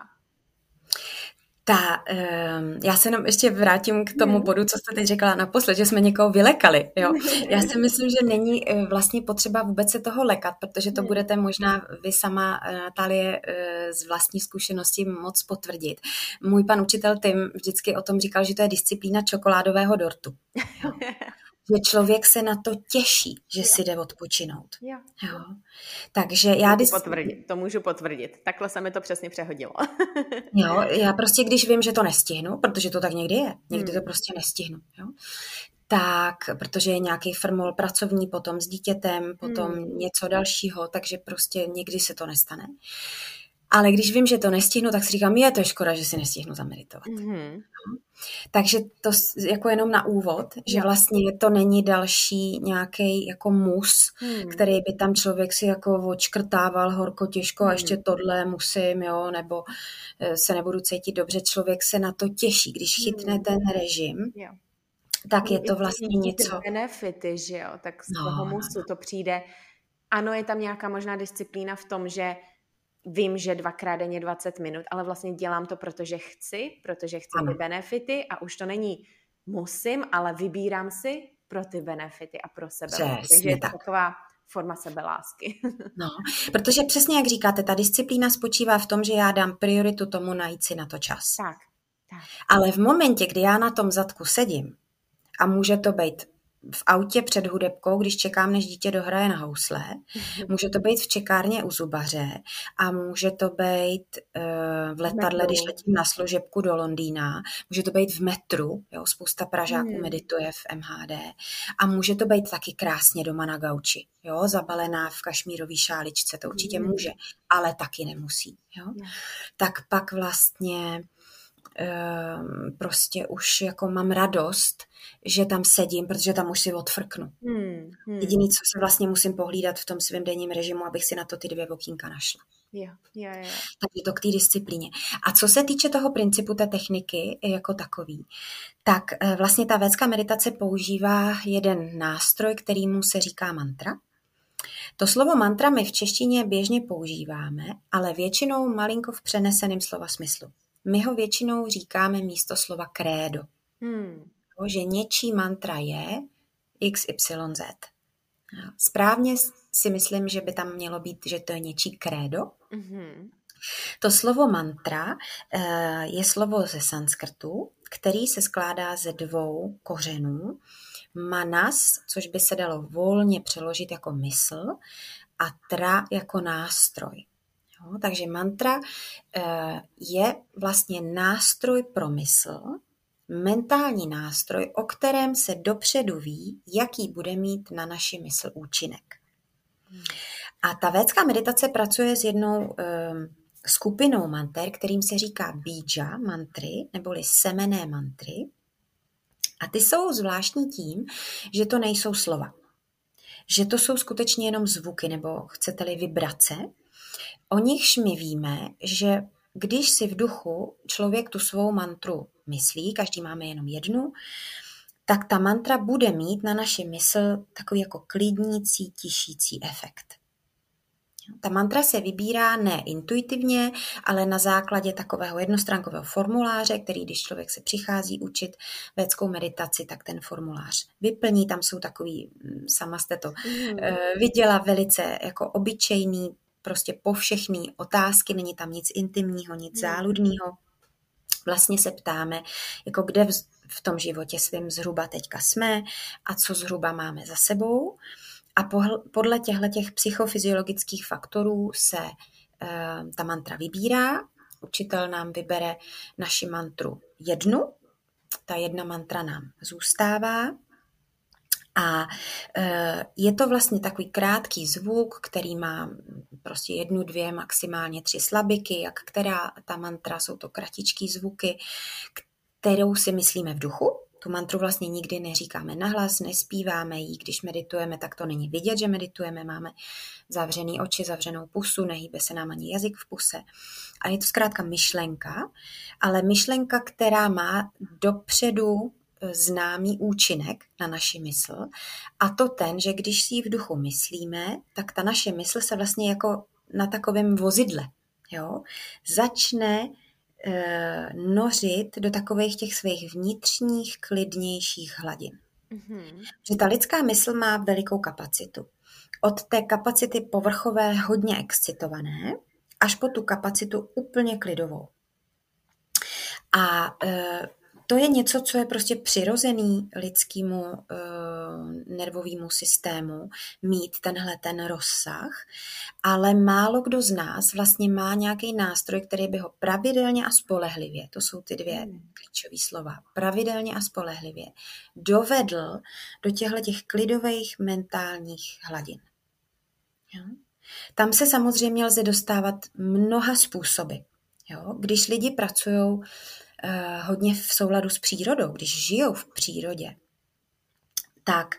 Ta, um, já se jenom ještě vrátím k tomu bodu, co jste teď řekla naposled, že jsme někoho vylekali. Jo? Já si myslím, že není vlastně potřeba vůbec se toho lekat, protože to budete možná vy sama, Natálie, z vlastní zkušenosti moc potvrdit. Můj pan učitel Tim vždycky o tom říkal, že to je disciplína čokoládového dortu. Jo? Že člověk se na to těší, že jo. si jde odpočinout. Jo. Jo. Takže já... To můžu, potvrdit, to můžu potvrdit. Takhle se mi to přesně přehodilo. Jo, já prostě, když vím, že to nestihnu, protože to tak někdy je, někdy hmm. to prostě nestihnu, jo, tak, protože je nějaký frmol pracovní, potom s dítětem, potom hmm. něco dalšího, takže prostě někdy se to nestane. Ale když vím, že to nestihnu, tak si říkám, je to škoda, že si nestihnu zameditovat. Mm-hmm. Takže to jako jenom na úvod, že vlastně to není další nějaký jako mus, mm. který by tam člověk si jako odškrtával horko těžko mm. a ještě tohle musím, jo, nebo se nebudu cítit dobře. Člověk se na to těší, když chytne mm. ten režim, yeah. tak je to vlastně I něco. Benefity, že jo, tak z no, toho musu to přijde. Ano, je tam nějaká možná disciplína v tom, že vím, že dvakrát denně dvacet minut, ale vlastně dělám to, protože chci, protože chci ano. ty benefity a už to není musím, ale vybírám si pro ty benefity a pro sebe. Přesně Takže je to tak. taková forma sebelásky. No, protože přesně jak říkáte, ta disciplína spočívá v tom, že já dám prioritu tomu najít si na to čas. Tak, tak. Ale v momentě, kdy já na tom zadku sedím a může to být v autě před hudebkou, když čekám, než dítě dohraje na housle. Může to být v čekárně u zubaře a může to být uh, v letadle, když letím na služebku do Londýna. Může to být v metru, jo, spousta Pražáků hmm. medituje v M H D. A může to být taky krásně doma na gauči, jo, zabalená v kašmírový šáličce, to určitě hmm. může, ale taky nemusí. Jo. Hmm. Tak pak vlastně prostě už jako mám radost, že tam sedím, protože tam už si odfrknu. Hmm, hmm. Jediný, co si vlastně musím pohlídat v tom svém denním režimu, abych si na to ty dvě okýnka našla. Jo, jo, jo. Takže to k té disciplíně. A co se týče toho principu té techniky jako takový, tak vlastně ta védská meditace používá jeden nástroj, kterýmu se říká mantra. To slovo mantra my v češtině běžně používáme, ale většinou malinko v přeneseném slova smyslu. My ho většinou říkáme místo slova krédo. Hmm. Že něčí mantra je X Y Z. Správně si myslím, že by tam mělo být, že to je něčí krédo. Mm-hmm. To slovo mantra je slovo ze sanskrtu, který se skládá ze dvou kořenů. Manas, což by se dalo volně přeložit jako mysl, a tra jako nástroj. Jo, takže mantra je vlastně nástroj pro mysl, mentální nástroj, o kterém se dopředu ví, jaký bude mít na naši mysl účinek. A ta védská meditace pracuje s jednou um, skupinou manter, kterým se říká bíja mantry, neboli semenné mantry. A ty jsou zvláštní tím, že to nejsou slova. Že to jsou skutečně jenom zvuky, nebo chcete-li vibrace. O nichž my víme, že když si v duchu člověk tu svou mantru myslí, každý máme jenom jednu, tak ta mantra bude mít na naši mysl takový jako klidnící, tišící efekt. Ta mantra se vybírá ne intuitivně, ale na základě takového jednostránkového formuláře, který když člověk se přichází učit védskou meditaci, tak ten formulář vyplní. Tam jsou takový, sama jste to mm. viděla, velice jako obyčejný, prostě povšechný otázky, není tam nic intimního, nic mm. záludného. Vlastně se ptáme, jako kde v, v tom životě svým zhruba teďka jsme a co zhruba máme za sebou. A podle těchto psychofyziologických faktorů se e, ta mantra vybírá. učitel nám vybere naši mantru jednu, ta jedna mantra nám zůstává a je to vlastně takový krátký zvuk, který má prostě jednu, dvě, maximálně tři slabiky, jak která ta mantra, jsou to kratičký zvuky, kterou si myslíme v duchu. Tu mantru vlastně nikdy neříkáme nahlas, nespíváme ji, když meditujeme, tak to není vidět, že meditujeme, máme zavřený oči, zavřenou pusu, nehýbe se nám ani jazyk v puse. A je to zkrátka myšlenka, ale myšlenka, která má dopředu známý účinek na naši mysl, a to ten, že když si ji v duchu myslíme, tak ta naše mysl se vlastně jako na takovém vozidle, jo, začne e, nořit do takových těch svých vnitřních, klidnějších hladin. Mm-hmm. Že ta lidská mysl má velikou kapacitu. Od té kapacity povrchové, hodně excitované, až po tu kapacitu úplně klidovou. A e, to je něco, co je prostě přirozený lidskému uh, nervovému systému, mít tenhle ten rozsah, ale málo kdo z nás vlastně má nějaký nástroj, který by ho pravidelně a spolehlivě, to jsou ty dvě klíčové slova, pravidelně a spolehlivě, dovedl do těchto těch klidových mentálních hladin. Jo? Tam se samozřejmě lze dostávat mnoha způsoby. Jo? Když lidi pracují hodně v souladu s přírodou, když žijou v přírodě, tak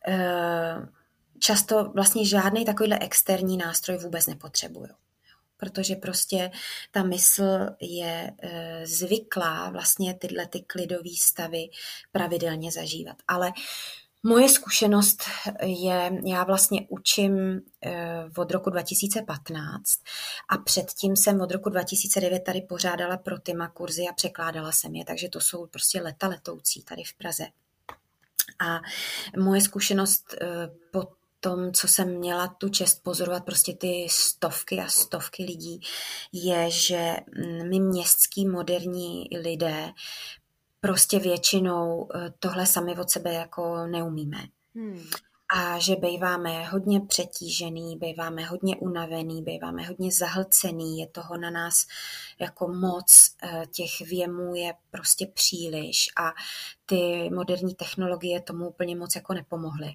často vlastně žádný takovýhle externí nástroj vůbec nepotřebují. Protože prostě ta mysl je zvyklá vlastně tyhle ty klidové stavy pravidelně zažívat. Ale moje zkušenost je, já vlastně učím od roku dva tisíce patnáct a předtím jsem od roku dva tisíce devět tady pořádala pro Tima kurzy a překládala jsem je, takže to jsou prostě leta letoucí tady v Praze. A moje zkušenost po tom, co jsem měla tu čest pozorovat prostě ty stovky a stovky lidí, je, že my městský moderní lidé prostě většinou tohle sami od sebe jako neumíme. Hmm. A že býváme hodně přetížený, býváme hodně unavený, býváme hodně zahlcený, je toho na nás jako moc, těch věmů je prostě příliš a ty moderní technologie tomu úplně moc jako nepomohly.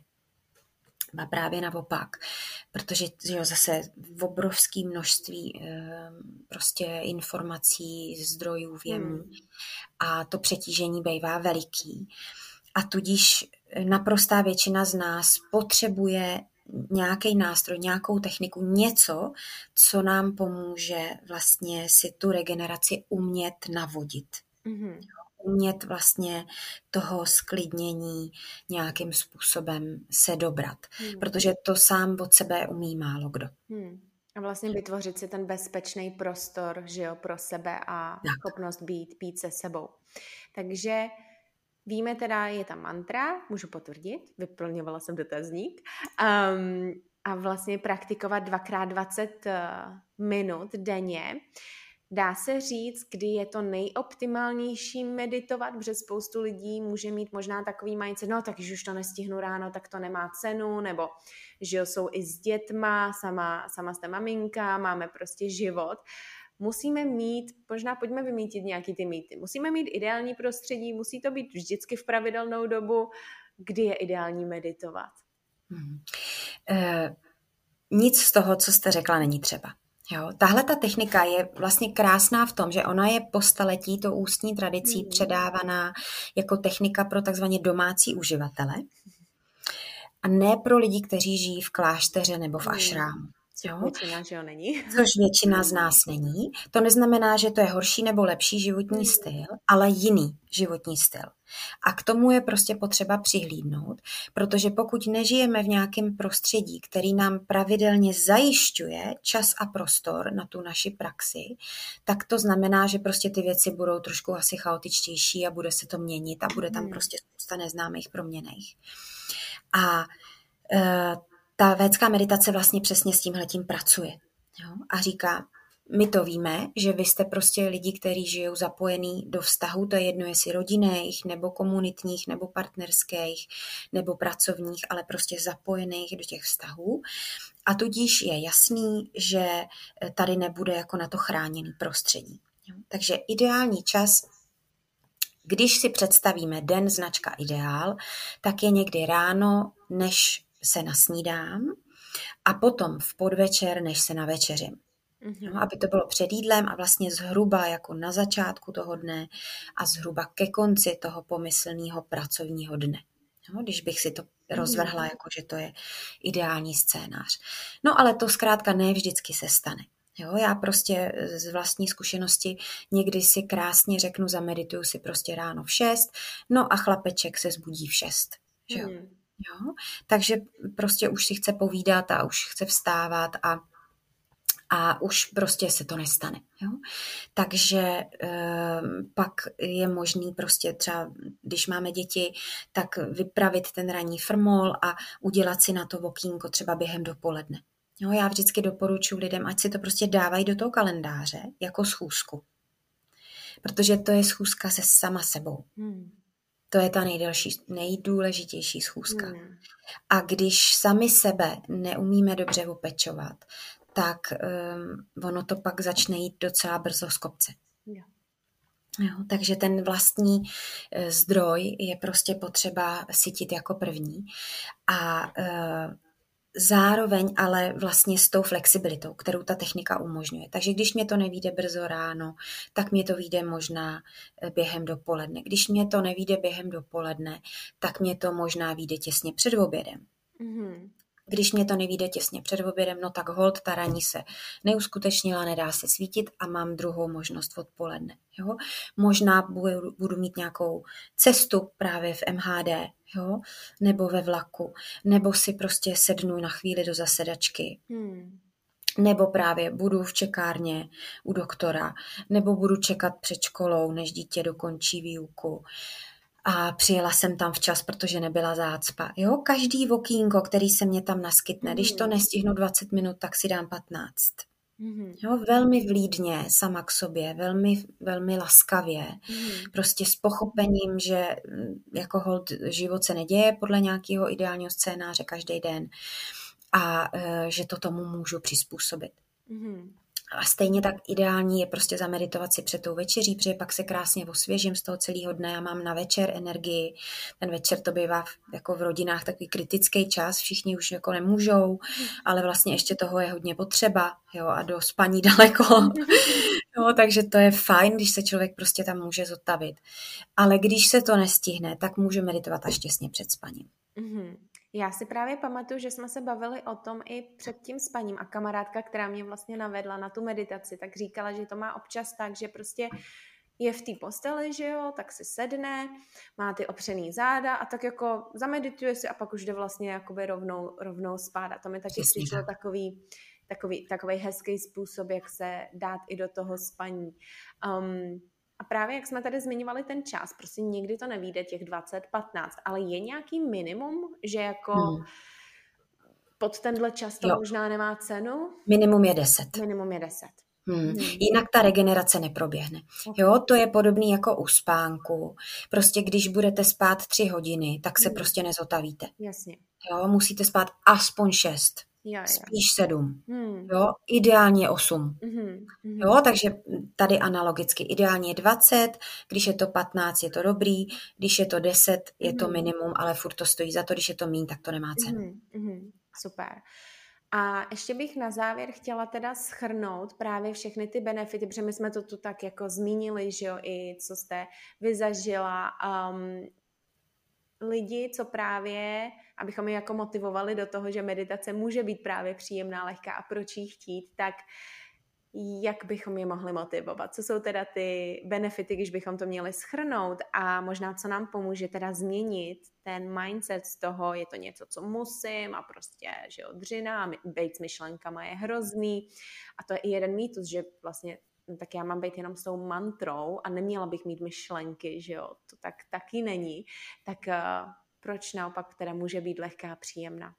A právě naopak, protože jo, zase v obrovské množství prostě informací, zdrojů, věmů hmm. a to přetížení bývá veliký. A tudíž naprostá většina z nás potřebuje nějaký nástroj, nějakou techniku, něco, co nám pomůže vlastně si tu regeneraci umět navodit. Hmm. Umět vlastně toho sklidnění nějakým způsobem se dobrat. Hmm. Protože to sám od sebe umí málo kdo. Hmm. A vlastně vytvořit si ten bezpečný prostor, že jo, pro sebe a tak. Schopnost být, být se sebou. Takže víme teda, je ta mantra, můžu potvrdit, vyplňovala jsem dotazník, um, a vlastně praktikovat dvakrát dvacet minut denně. Dá se říct, kdy je to nejoptimálnější meditovat, protože spoustu lidí může mít možná takový mindset, no tak když už to nestihnu ráno, tak to nemá cenu, nebo že jsou i s dětma, sama, sama jste maminka, máme prostě život. Musíme mít, možná pojďme vymítit nějaký ty mýty, musíme mít ideální prostředí, musí to být vždycky v pravidelnou dobu, kdy je ideální meditovat. Hmm. Uh, nic z toho, co jste řekla, není třeba. Jo, tahle ta technika je vlastně krásná v tom, že ona je po staletí tou ústní tradicí mm. předávaná jako technika pro takzvaně domácí uživatele a ne pro lidi, kteří žijí v klášteře nebo v ašrámu. Jo? Většina, že jo, není. Což většina z nás není. To neznamená, že to je horší nebo lepší životní styl, ale jiný životní styl. A k tomu je prostě potřeba přihlídnout, protože pokud nežijeme v nějakém prostředí, který nám pravidelně zajišťuje čas a prostor na tu naši praxi, tak to znamená, že prostě ty věci budou trošku asi chaotičtější a bude se to měnit a bude tam prostě spousta neznámých proměnných. A e, ta védská meditace vlastně přesně s tímhletím pracuje. Jo? A říká, my to víme, že vy jste prostě lidi, kteří žijou zapojený do vztahu, to je jedno, jestli rodinných, nebo komunitních, nebo partnerských, nebo pracovních, ale prostě zapojených do těch vztahů. A tudíž je jasný, že tady nebude jako na to chráněný prostředí. Jo? Takže ideální čas, když si představíme den značka ideál, tak je někdy ráno, než se nasnídám, a potom v podvečer, než se navečeřím. No, aby to bylo před jídlem a vlastně zhruba jako na začátku toho dne a zhruba ke konci toho pomyslného pracovního dne. No, když bych si to rozvrhla, jako že to je ideální scénář. No ale to zkrátka ne vždycky se stane. Jo, já prostě z vlastní zkušenosti někdy si krásně řeknu, zamedituju si prostě ráno v šest, no a chlapeček se zbudí v šest. Že jo? Mm. Jo? Takže prostě už si chce povídat a už chce vstávat a A už prostě se to nestane. Jo? Takže e, pak je možný prostě třeba, když máme děti, tak vypravit ten ranní frmol a udělat si na to okýnko třeba během dopoledne. Jo? Já vždycky doporučuji lidem, ať si to prostě dávají do toho kalendáře jako schůzku. Protože to je schůzka se sama sebou. Hmm. To je ta nejdelší, nejdůležitější schůzka. Hmm. A když sami sebe neumíme dobře opečovat, tak um, ono to pak začne jít docela brzo z kopce. Jo. Jo, takže ten vlastní uh, zdroj je prostě potřeba sytit jako první a uh, zároveň ale vlastně s tou flexibilitou, kterou ta technika umožňuje. Takže když mě to nevyjde brzo ráno, tak mě to vyjde možná během dopoledne. Když mě to nevyjde během dopoledne, tak mě to možná vyjde těsně před obědem. Mm-hmm. Když mě to nevyjde těsně před obědem, no tak holt, ta ranní se neuskutečnila, nedá se svítit a mám druhou možnost odpoledne. Jo? Možná budu, budu mít nějakou cestu právě v M H D, jo? Nebo ve vlaku, nebo si prostě sednu na chvíli do zasedačky. Hmm. Nebo právě budu v čekárně u doktora, nebo budu čekat před školou, než dítě dokončí výuku. A přijela jsem tam včas, protože nebyla zácpa. Jo, každý okýnko, který se mě tam naskytne, mm. když to nestihnu dvacet minut, tak si dám patnáct. Mm. Jo, velmi vlídně sama k sobě, velmi, velmi laskavě. Mm. Prostě s pochopením, že jako holt život se neděje podle nějakého ideálního scénáře každý den a že to tomu můžu přizpůsobit. Mm. A stejně tak ideální je prostě zameditovat si před tou večeří, protože pak se krásně osvěžím z toho celého dne a mám na večer energii. Ten večer to bývá jako v rodinách takový kritický čas, všichni už jako nemůžou, ale vlastně ještě toho je hodně potřeba, jo, a do spaní daleko. Jo, takže to je fajn, když se člověk prostě tam může zotavit. Ale když se to nestihne, tak může meditovat až těsně před spaním. Mm-hmm. Já si právě pamatuju, že jsme se bavili o tom i před tím spaním a kamarádka, která mě vlastně navedla na tu meditaci, tak říkala, že to má občas tak, že prostě je v té posteli, že jo, tak si sedne, má ty opřený záda a tak jako zamedituje si a pak už jde vlastně jakoby rovnou, rovnou spát. A to mi taky přišlo takový, takový, takový hezký způsob, jak se dát i do toho spaní. Um, A právě jak jsme tady zmiňovali ten čas, prostě nikdy to nevyjde těch dvacet patnáct, ale je nějaký minimum, že jako hmm. pod tenhle čas to jo. možná nemá cenu? Minimum je deset. Minimum je deset. Hmm. Hmm. Jinak ta regenerace neproběhne. Okay. Jo, to je podobný jako u spánku. Prostě když budete spát tři hodiny, tak se hmm. prostě nezotavíte. Jasně. Jo, musíte spát aspoň šest. Jo, jo. Spíš sedm. Hmm. Jo, ideálně osm. Hmm. Jo, takže tady analogicky ideálně je dvacet, když je to patnáct, je to dobrý, když je to deset, je hmm. to minimum, ale furt to stojí za to, když je to míň, tak to nemá cenu. Hmm. Super. A ještě bych na závěr chtěla teda shrnout právě všechny ty benefity, protože my jsme to tu tak jako zmínili, že jo, i co jste vy zažila. Um, lidi, co právě, abychom je jako motivovali do toho, že meditace může být právě příjemná, lehká a proč ji chtít, tak jak bychom je mohli motivovat? Co jsou teda ty benefity, když bychom to měli shrnout a možná co nám pomůže teda změnit ten mindset z toho, je to něco, co musím a prostě, že jo, dřina, být s myšlenkama je hrozný a to je i jeden mýtus, že vlastně tak já mám být jenom s tou mantrou a neměla bych mít myšlenky, že jo, to tak taky není. Tak uh, proč naopak teda může být lehká a příjemná?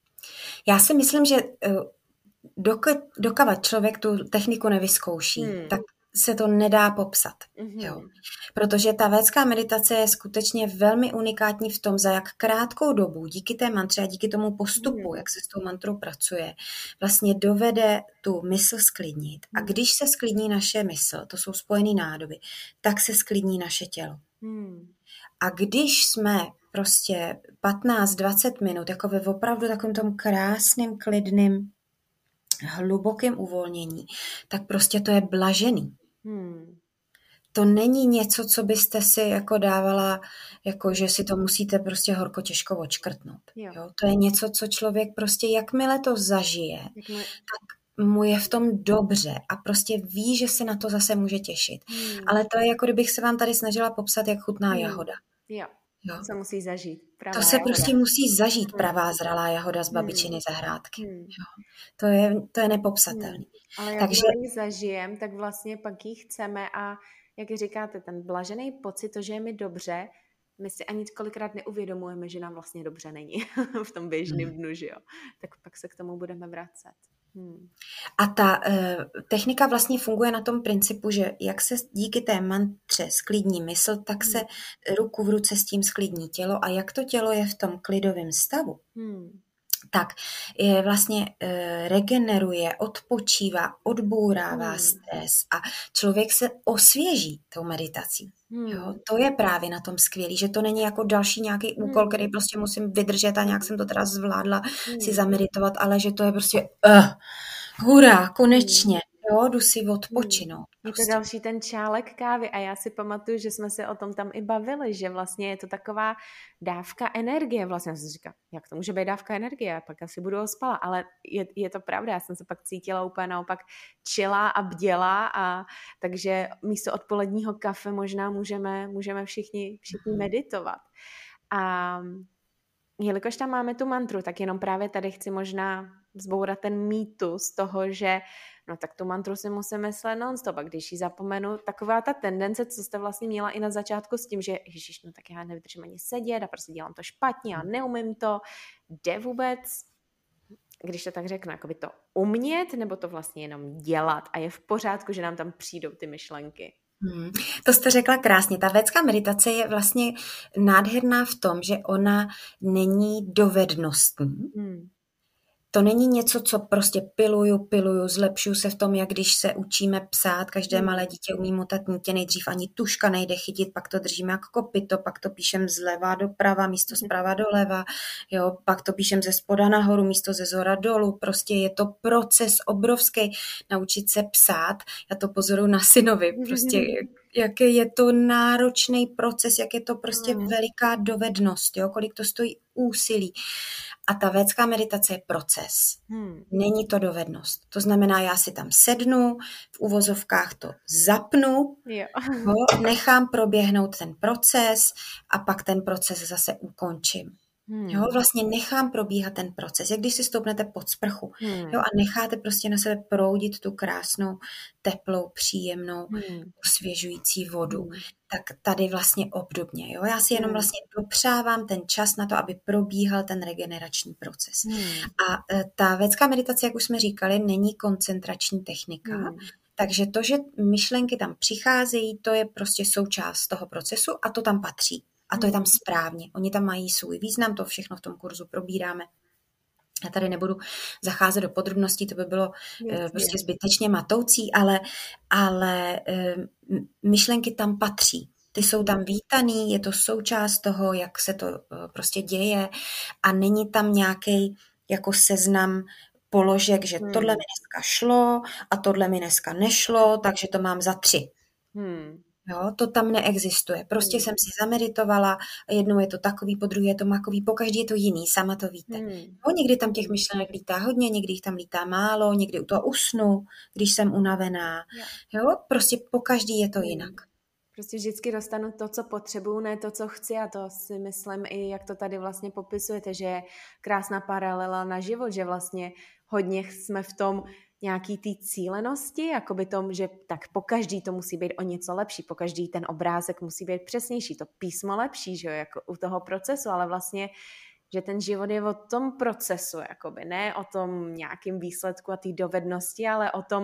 Já si myslím, že uh, dokud, dokud člověk tu techniku nevyzkouší, hmm. tak se to nedá popsat. Mm-hmm. Jo. Protože ta védská meditace je skutečně velmi unikátní v tom, za jak krátkou dobu, díky té mantře a díky tomu postupu, mm. jak se s tou mantrou pracuje, vlastně dovede tu mysl sklidnit. Mm. A když se sklidní naše mysl, to jsou spojené nádoby, tak se sklidní naše tělo. Mm. A když jsme prostě patnáct dvacet minut, jako ve opravdu takovém tom krásným, klidným, hlubokém uvolnění, tak prostě to je blažený. Hmm. To není něco, co byste si jako dávala, jako že si to musíte prostě horko těžko odškrtnout. Jo. Jo? To je něco, co člověk prostě, jakmile to zažije, jakmile... tak mu je v tom dobře a prostě ví, že se na to zase může těšit. Hmm. Ale to je jako kdybych se vám tady snažila popsat, jak chutná hmm. jahoda. Jo. Jo. To se musí zažít. Pravá to se jahoda. Prostě musí zažít, pravá zralá jahoda z babičiny hmm. zahrádky. Hmm. Jo. To je, to je nepopsatelné. Hmm. Ale jak Takže... ji zažijem, tak vlastně pak ji chceme a jak říkáte, ten blažený pocit, to, že je mi dobře, my si ani kolikrát neuvědomujeme, že nám vlastně dobře není v tom běžném hmm. dnu, že jo. Tak pak se k tomu budeme vracet. Hmm. A ta e, technika vlastně funguje na tom principu, že jak se díky té mantře sklidní mysl, tak hmm. se ruku v ruce s tím sklidní tělo a jak to tělo je v tom klidovém stavu, hmm. tak je vlastně e, regeneruje, odpočívá, odbourává hmm. stres a člověk se osvěží tou meditací. Hmm. Jo, to je právě na tom skvělý, že to není jako další nějaký úkol, který prostě musím vydržet a nějak jsem to teda zvládla hmm. si zameditovat, ale že to je prostě uh, hurá, konečně. Jo, jdu si odpočinout. Prostě. Je to další ten čálek kávy a já si pamatuju, že jsme se o tom tam i bavili, že vlastně je to taková dávka energie. Vlastně já jsem si říkala, jak to může být dávka energie, pak asi budu ospala, ale je, je to pravda, já jsem se pak cítila úplně naopak čilá a bdělá a takže místo odpoledního kafe možná můžeme, můžeme všichni, všichni meditovat. A jelikož tam máme tu mantru, tak jenom právě tady chci možná vzbourat ten mýtus toho, že no tak tu mantru si musím myslet non-stop a když ji zapomenu, taková ta tendence, co jste vlastně měla i na začátku s tím, že ježiš, no tak já nevydržím ani sedět a prostě dělám to špatně a neumím to, jde vůbec, když to tak řeknu, jakoby to umět, nebo to vlastně jenom dělat a je v pořádku, že nám tam přijdou ty myšlenky. Hmm, to jste řekla krásně. Ta védská meditace je vlastně nádherná v tom, že ona není dovednostní. Hmm. To není něco, co prostě piluju, piluju, zlepšuju se v tom, jak když se učíme psát, každé malé dítě umí motat nitě, nejdřív ani tuška nejde chytit, pak to držíme jako kopyto, pak to píšem zleva doprava, místo zprava doleva, jo, pak to píšem ze spoda nahoru, místo ze zhora dolů, prostě je to proces obrovský, naučit se psát, já to pozoruju na synovi, prostě jak je to náročný proces, jak je to prostě veliká dovednost, jo, kolik to stojí úsilí. A ta védská meditace je proces. Hmm. Není to dovednost. To znamená, já si tam sednu, v uvozovkách to zapnu, jo. Jo, nechám proběhnout ten proces a pak ten proces zase ukončím. Hmm. Jo, vlastně nechám probíhat ten proces, jak když si stoupnete pod sprchu, hmm. jo, a necháte prostě na sebe proudit tu krásnou, teplou, příjemnou, hmm. osvěžující vodu, hmm. tak tady vlastně obdobně. Jo? Já si jenom vlastně dopřávám ten čas na to, aby probíhal ten regenerační proces. Hmm. A ta védská meditace, jak už jsme říkali, není koncentrační technika, hmm. takže to, že myšlenky tam přicházejí, to je prostě součást toho procesu a to tam patří. A to je tam správně. Oni tam mají svůj význam, to všechno v tom kurzu probíráme. Já tady nebudu zacházet do podrobností, to by bylo Jasně. prostě zbytečně matoucí, ale, ale myšlenky tam patří. Ty jsou tam vítaný, je to součást toho, jak se to prostě děje a není tam nějaký jako seznam položek, že hmm. tohle mi dneska šlo a tohle mi dneska nešlo, takže to mám za tři. Hmm. Jo, to tam neexistuje. Prostě hmm. jsem si zameditovala, jednou je to takový, po druhé je to makový, po každý je to jiný, sama to víte. Hmm. Jo, někdy tam těch myšlenek lítá hodně, někdy jich tam lítá málo, někdy u toho usnu, když jsem unavená. Jo, prostě po každý je to jinak. Prostě vždycky dostanu to, co potřebuju, ne to, co chci a to si myslím i, jak to tady vlastně popisujete, že je krásná paralela na život, že vlastně hodně jsme v tom nějaký té cílenosti, jakoby tom, že tak po každý to musí být o něco lepší, po každý ten obrázek musí být přesnější, to písmo lepší, že jo, jako u toho procesu, ale vlastně, že ten život je o tom procesu, jakoby, ne o tom nějakým výsledku a té dovednosti, ale o tom,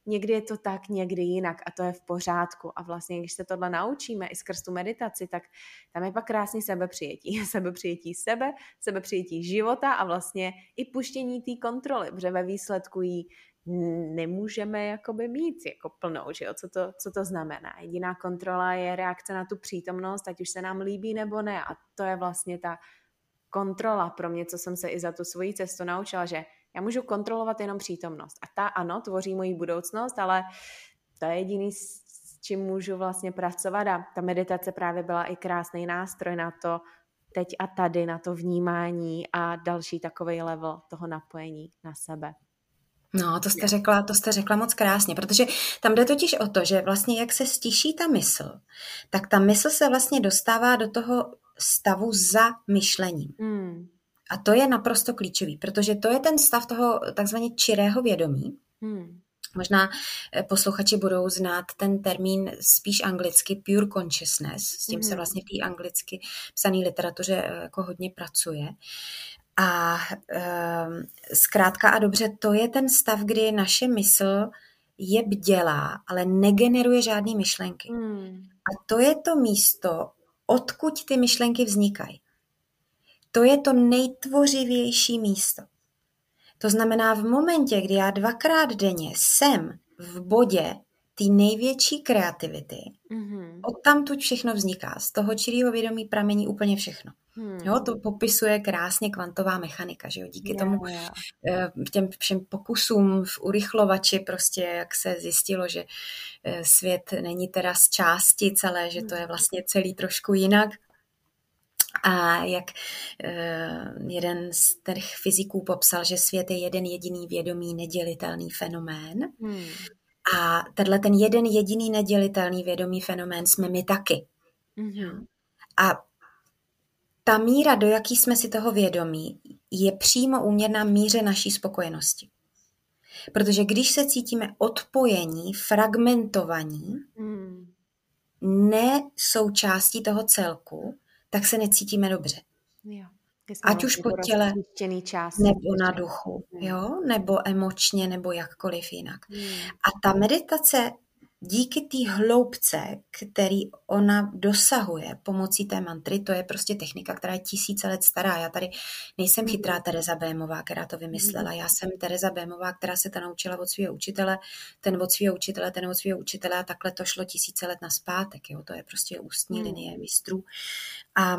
někdy je to tak, někdy jinak a to je v pořádku. A vlastně, když se tohle naučíme i skrz tu meditaci, tak tam je pak krásný sebepřijetí. Sebepřijetí sebe, sebepřijetí života a vlastně i puštění té kontroly, protože ve výsledku jí nemůžeme jakoby mít jako plnou, že jo? Co to, co to znamená? Jediná kontrola je reakce na tu přítomnost, ať už se nám líbí nebo ne. A to je vlastně ta kontrola pro mě, co jsem se i za tu svoji cestu naučila, že já můžu kontrolovat jenom přítomnost. A ta, ano, tvoří moji budoucnost, ale to je jediný, s čím můžu vlastně pracovat. A ta meditace právě byla i krásný nástroj na to, teď a tady, na to vnímání a další takovej level toho napojení na sebe. No, to jste řekla, to jste řekla moc krásně, protože tam jde totiž o to, že vlastně jak se stiší ta mysl, tak ta mysl se vlastně dostává do toho stavu za myšlením. Hmm. A to je naprosto klíčový, protože to je ten stav toho takzvaně čirého vědomí. Hmm. Možná posluchači budou znát ten termín spíš anglicky pure consciousness, s tím hmm. se vlastně v té anglicky psané literatuře jako hodně pracuje. A e, zkrátka a dobře, to je ten stav, kdy naše mysl je bdělá, ale negeneruje žádné myšlenky. Hmm. A to je to místo, odkud ty myšlenky vznikají. To je to nejtvořivější místo. To znamená, v momentě, kdy já dvakrát denně jsem v bodě té největší kreativity, mm-hmm. odtamtud všechno vzniká. Z toho čirého vědomí pramení úplně všechno. Hmm. Jo, to popisuje krásně kvantová mechanika, že jo? Díky yeah, tomu yeah. těm všem pokusům v urychlovači prostě, jak se zjistilo, že svět není teda z části celé, že to je vlastně celý trošku jinak. A jak jeden z těch fyziků popsal, že svět je jeden jediný vědomý nedělitelný fenomén. Hmm. A tenhle ten jeden jediný nedělitelný vědomý fenomén jsme my taky. Mm-hmm. A ta míra, do jaký jsme si toho vědomí, je přímo úměrná míře naší spokojenosti. Protože když se cítíme odpojení, fragmentovaní, mm. ne součástí toho celku, tak se necítíme dobře. Jo. Ať už po těle, části, nebo na duchu, jo? Nebo emočně, nebo jakkoliv jinak. Mm. A ta meditace díky té hloubce, který ona dosahuje pomocí té mantry, to je prostě technika, která je tisíce let stará. Já tady nejsem chytrá Tereza Bémová, která to vymyslela. Já jsem Tereza Bémová, která se to naučila od svého učitele, ten od svého učitele, ten od svého učitele a takhle to šlo tisíce let nazpátek. Jo? To je prostě ústní hmm. linie mistrů. A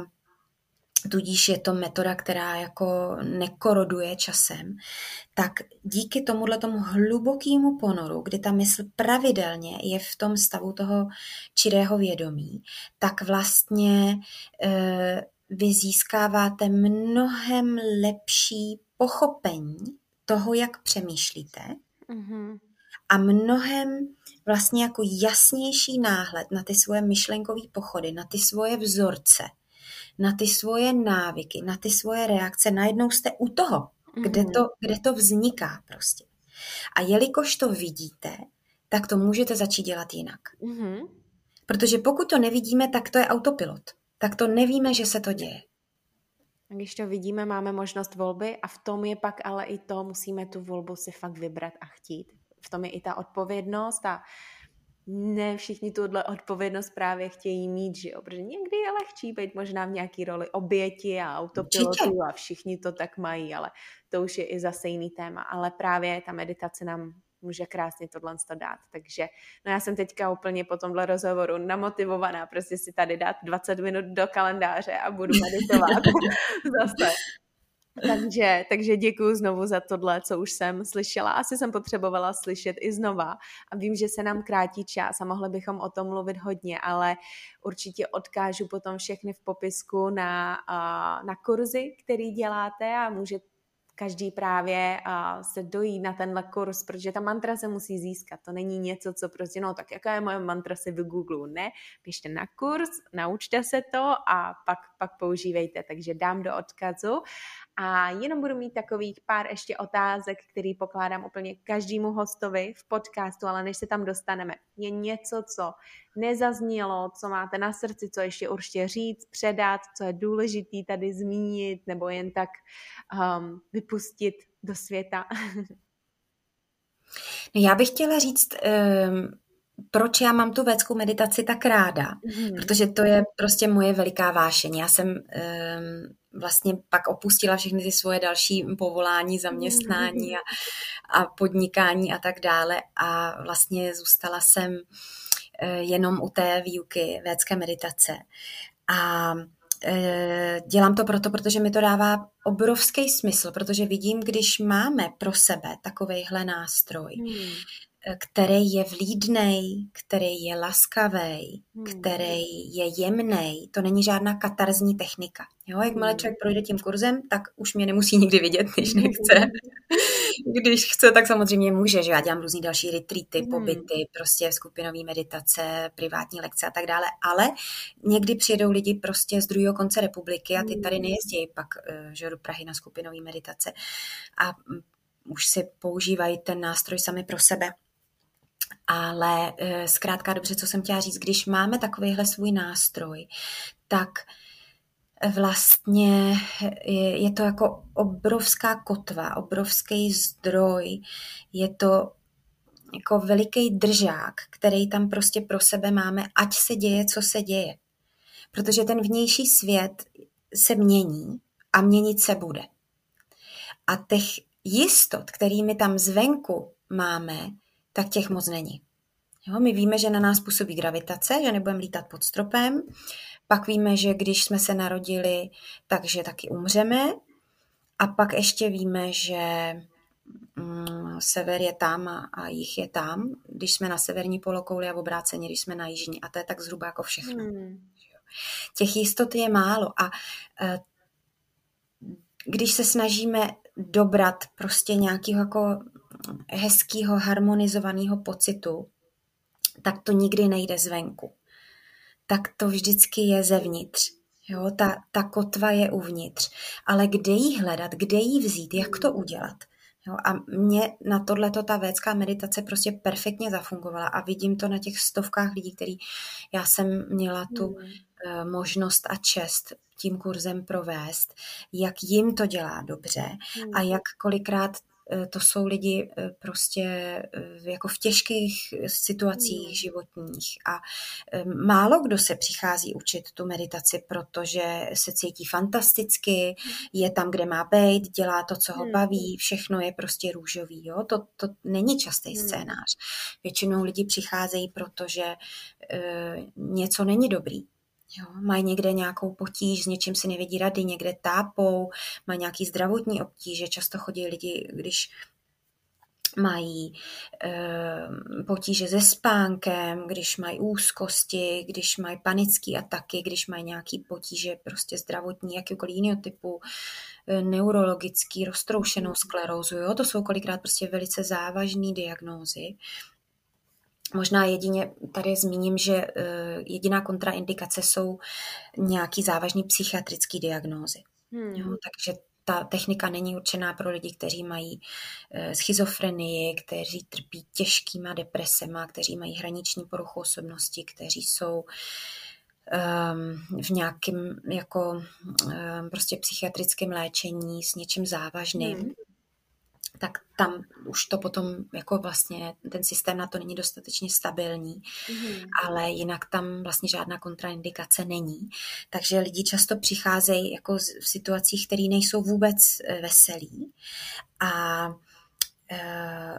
tudíž je to metoda, která jako nekoroduje časem, tak díky tomuhle tomu hlubokému ponoru, kdy ta mysl pravidelně je v tom stavu toho čirého vědomí, tak vlastně e, vy získáváte mnohem lepší pochopení toho, jak přemýšlíte mm-hmm. a mnohem vlastně jako jasnější náhled na ty svoje myšlenkové pochody, na ty svoje vzorce, na ty svoje návyky, na ty svoje reakce. Najednou jste u toho, mm-hmm. kde, to, kde to vzniká prostě. A jelikož to vidíte, tak to můžete začít dělat jinak. Mm-hmm. Protože pokud to nevidíme, tak to je autopilot. Tak to nevíme, že se to děje. A když to vidíme, máme možnost volby a v tom je pak ale i to, musíme tu volbu si fakt vybrat a chtít. V tom je i ta odpovědnost a ne všichni tuhle odpovědnost právě chtějí mít, že jo? Protože někdy je lehčí být možná v nějaký roli oběti a autopilotu a všichni to tak mají, ale to už je i zase jiný téma. Ale právě ta meditace nám může krásně tohle dát. Takže no já jsem teďka úplně po tomhle rozhovoru namotivovaná prostě si tady dát dvacet minut do kalendáře a budu meditovat zase. Takže, takže děkuju znovu za tohle, co už jsem slyšela. Asi jsem potřebovala slyšet i znova. A vím, že se nám krátí čas a mohli bychom o tom mluvit hodně, ale určitě odkážu potom všechny v popisku na, na kurzy, který děláte a můžete každý právě uh, se dojít na tenhle kurz, protože ta mantra se musí získat. To není něco, co prostě, no tak jaká je moje mantra, si vygooglu. Ne, běžte na kurz, naučte se to a pak, pak používejte. Takže dám do odkazu. A jenom budu mít takových pár ještě otázek, který pokládám úplně každému hostovi v podcastu, ale než se tam dostaneme. Je něco, co nezaznělo, co máte na srdci, co ještě určitě říct, předat, co je důležitý tady zmínit, nebo jen tak um, vypustit do světa? No já bych chtěla říct, um, proč já mám tu védskou meditaci tak ráda, mm. protože to je prostě moje veliká vášeň. Já jsem um, vlastně pak opustila všechny ty svoje další povolání, zaměstnání a, a podnikání a tak dále a vlastně zůstala jsem uh, jenom u té výuky védské meditace. A dělám to proto, protože mi to dává obrovský smysl, protože vidím, když máme pro sebe takovejhle nástroj, hmm. který je vlídnej, který je laskavý, hmm. který je jemnej, to není žádná katarzní technika. Jo, jakmile člověk projde tím kurzem, tak už mě nemusí nikdy vidět, když nechce. Když chce, tak samozřejmě může, že já dělám různý další retreaty, hmm. pobyty, prostě skupinové meditace, privátní lekce a tak dále, ale někdy přijedou lidi prostě z druhého konce republiky a ty tady nejezdí pak že do Prahy na skupinové meditace a už si používají ten nástroj sami pro sebe. Ale zkrátka dobře, co jsem chtěla říct, když máme takovýhle svůj nástroj, tak vlastně je, je to jako obrovská kotva, obrovský zdroj, je to jako veliký držák, který tam prostě pro sebe máme, ať se děje, co se děje. Protože ten vnější svět se mění a měnit se bude. A těch jistot, kterými tam zvenku máme, tak těch moc není. Jo, my víme, že na nás působí gravitace, že nebudeme lítat pod stropem, pak víme, že když jsme se narodili, takže taky umřeme a pak ještě víme, že mm, sever je tam a, a jih je tam, když jsme na severní polokouli a obráceně, když jsme na jižní a to je tak zhruba jako všechno. Hmm. Těch jistot je málo a e, když se snažíme dobrat prostě nějakého jako hezkého, harmonizovaného pocitu, tak to nikdy nejde zvenku. Tak to vždycky je zevnitř. Jo? Ta, ta kotva je uvnitř. Ale kde jí hledat, kde jí vzít, jak to udělat? Jo? A mě na tohleto ta védská meditace prostě perfektně zafungovala a vidím to na těch stovkách lidí, který já jsem měla tu hmm. uh, možnost a čest tím kurzem provést, jak jim to dělá dobře hmm. a jak kolikrát to jsou lidi prostě jako v těžkých situacích mm. životních a málo kdo se přichází učit tu meditaci, protože se cítí fantasticky, je tam, kde má být, dělá to, co ho baví, všechno je prostě růžový. Jo? To, to není častý scénář. Většinou lidi přicházejí, protože uh, něco není dobrý. Jo, mají někde nějakou potíž, s něčím si nevědí rady, někde tápou, mají nějaký zdravotní obtíže, často chodí lidi, když mají e, potíže se spánkem, když mají úzkosti, když mají panické ataky, když mají nějaký potíže prostě zdravotní, jakýkoliv jiného typu, e, neurologický, roztroušenou sklerózu, jo, to jsou kolikrát prostě velice závažné diagnózy. Možná jedině tady zmíním, že jediná kontraindikace jsou nějaký závažný psychiatrický diagnózy. Hmm. Jo, takže ta technika není určená pro lidi, kteří mají schizofrenii, kteří trpí těžkýma depresema, kteří mají hraniční poruchu osobnosti, kteří jsou um, v nějakém jako um, prostě psychiatrickém léčení s něčím závažným. Hmm. Tak tam už to potom jako vlastně ten systém na to není dostatečně stabilní, mm. ale jinak tam vlastně žádná kontraindikace není. Takže lidi často přicházejí jako v situacích, které nejsou vůbec veselý a e,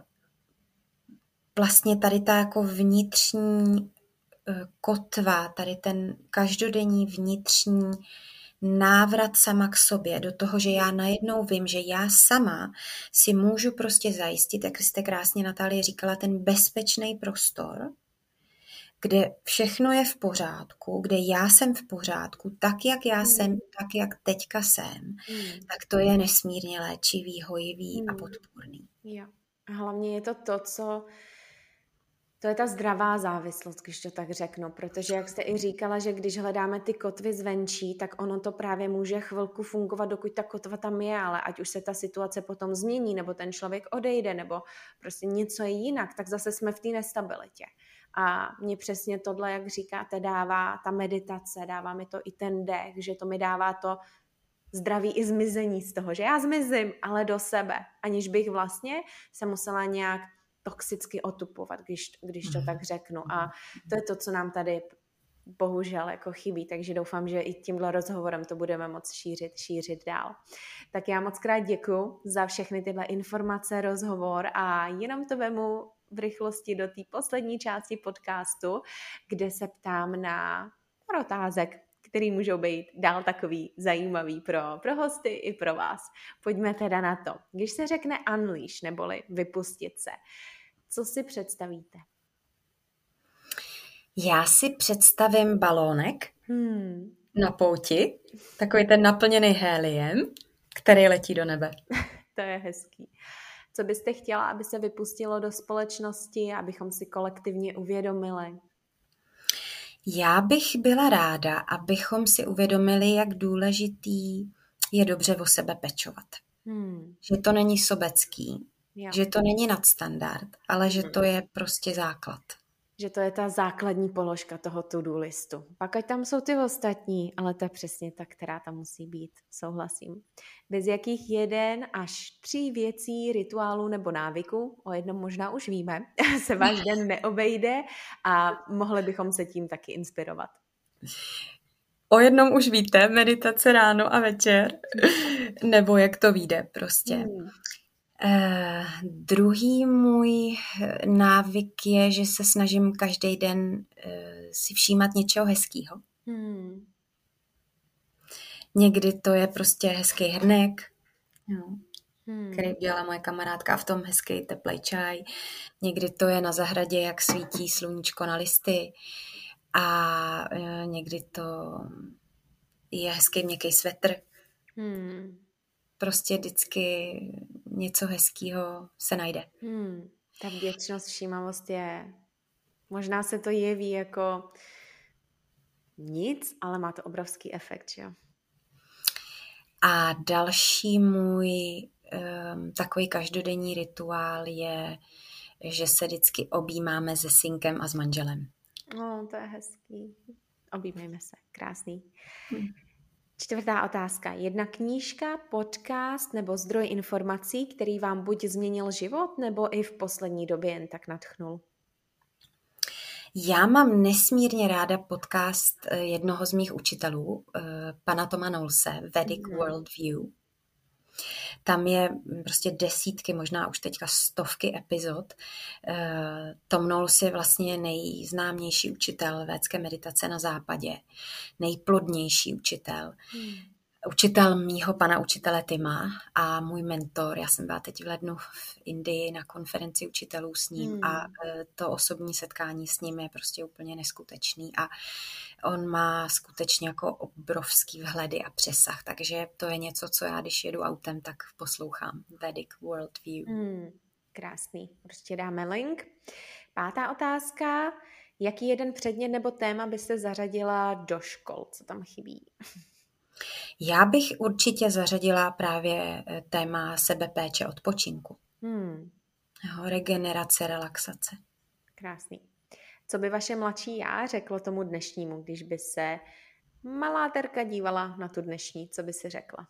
vlastně tady ta jako vnitřní kotva, tady ten každodenní vnitřní návrat sama k sobě, do toho, že já najednou vím, že já sama si můžu prostě zajistit, jak jste krásně Natálie říkala, ten bezpečný prostor, kde všechno je v pořádku, kde já jsem v pořádku, tak, jak já mm. jsem, tak, jak teďka jsem, mm. tak to je nesmírně léčivý, hojivý mm. a podpůrný. Jo. A hlavně je to to, co to je ta zdravá závislost, když to tak řeknu, protože jak jste i říkala, že když hledáme ty kotvy zvenčí, tak ono to právě může chvilku fungovat, dokud ta kotva tam je, ale ať už se ta situace potom změní, nebo ten člověk odejde, nebo prostě něco je jinak, tak zase jsme v té nestabilitě. A mě přesně tohle, jak říkáte, dává ta meditace, dává mi to i ten dech, že to mi dává to zdraví i zmizení z toho, že já zmizím, ale do sebe, aniž bych vlastně se musela nějak toxicky otupovat, když, když to tak řeknu. A to je to, co nám tady bohužel jako chybí, takže doufám, že i tímhle rozhovorem to budeme moc šířit, šířit dál. Tak já moc krát děkuju za všechny tyhle informace, rozhovor a jenom to vemu v rychlosti do té poslední části podcastu, kde se ptám na otázek, který můžou být dál takový zajímavý pro, pro hosty i pro vás. Pojďme teda na to. Když se řekne unleash, neboli vypustit se, co si představíte? Já si představím balónek Hmm. na pouti, takový ten naplněný héliem, který letí do nebe. To je hezký. Co byste chtěla, aby se vypustilo do společnosti, abychom si kolektivně uvědomili? Já bych byla ráda, abychom si uvědomili, jak důležitý je dobře o sebe pečovat. Hmm. Že to není sobecký, Jo. že to není nadstandard, ale že Hmm. to je prostě základ. Že to je ta základní položka toho to-do listu. Pak ať tam jsou ty ostatní, ale to je přesně ta, která tam musí být. Souhlasím. Bez jakých jeden až tří věcí, rituálů nebo návyků, o jednom možná už víme, se váš den neobejde a mohli bychom se tím taky inspirovat. O jednom už víte, meditace ráno a večer, nebo jak to vyjde prostě. Hmm. Uh, druhý můj návyk je, že se snažím každý den uh, si všímat něčeho hezkýho. Hmm. Někdy to je prostě hezký hrnek, jo, Hmm. který udělala moje kamarádka, a v tom hezký teplej čaj. Někdy to je na zahradě, jak svítí sluníčko na listy. A uh, někdy to je hezký měkký svetr. Hmm. Prostě vždycky něco hezkýho se najde. Hmm. Ta vděčnost, všímavost je... Možná se to jeví jako nic, ale má to obrovský efekt, jo? A další můj um, takový každodenní rituál je, že se vždycky objímáme se synkem a s manželem. No, to je hezký. Objímejme se. Krásný. Hmm. Čtvrtá otázka. Jedna knížka, podcast nebo zdroj informací, který vám buď změnil život, nebo i v poslední době jen tak nadchnul? Já mám nesmírně ráda podcast jednoho z mých učitelů, pana Toma Knowlese, Vedic Mhm. Worldview. Tam je prostě desítky, možná už teďka stovky epizod. Tom Knowles je vlastně nejznámější učitel védské meditace na západě, nejplodnější učitel. Hmm. Učitel mýho pana učitele Tima a můj mentor. Já jsem byla teď v lednu v Indii na konferenci učitelů s ním Hmm. a to osobní setkání s ním je prostě úplně neskutečný a on má skutečně jako obrovský vhledy a přesah, takže to je něco, co já, když jedu autem, tak poslouchám. Vedic Worldview. Hmm. Krásný. Prostě dáme link. Pátá otázka. Jaký jeden předmět nebo téma byste zařadila do škol? Co tam chybí? Já bych určitě zařadila právě téma sebepéče, odpočinku. Hmm. Jo, regenerace, relaxace. Krásný. Co by vaše mladší já řeklo tomu dnešnímu, když by se malá Terka dívala na tu dnešní? Co by si řekla?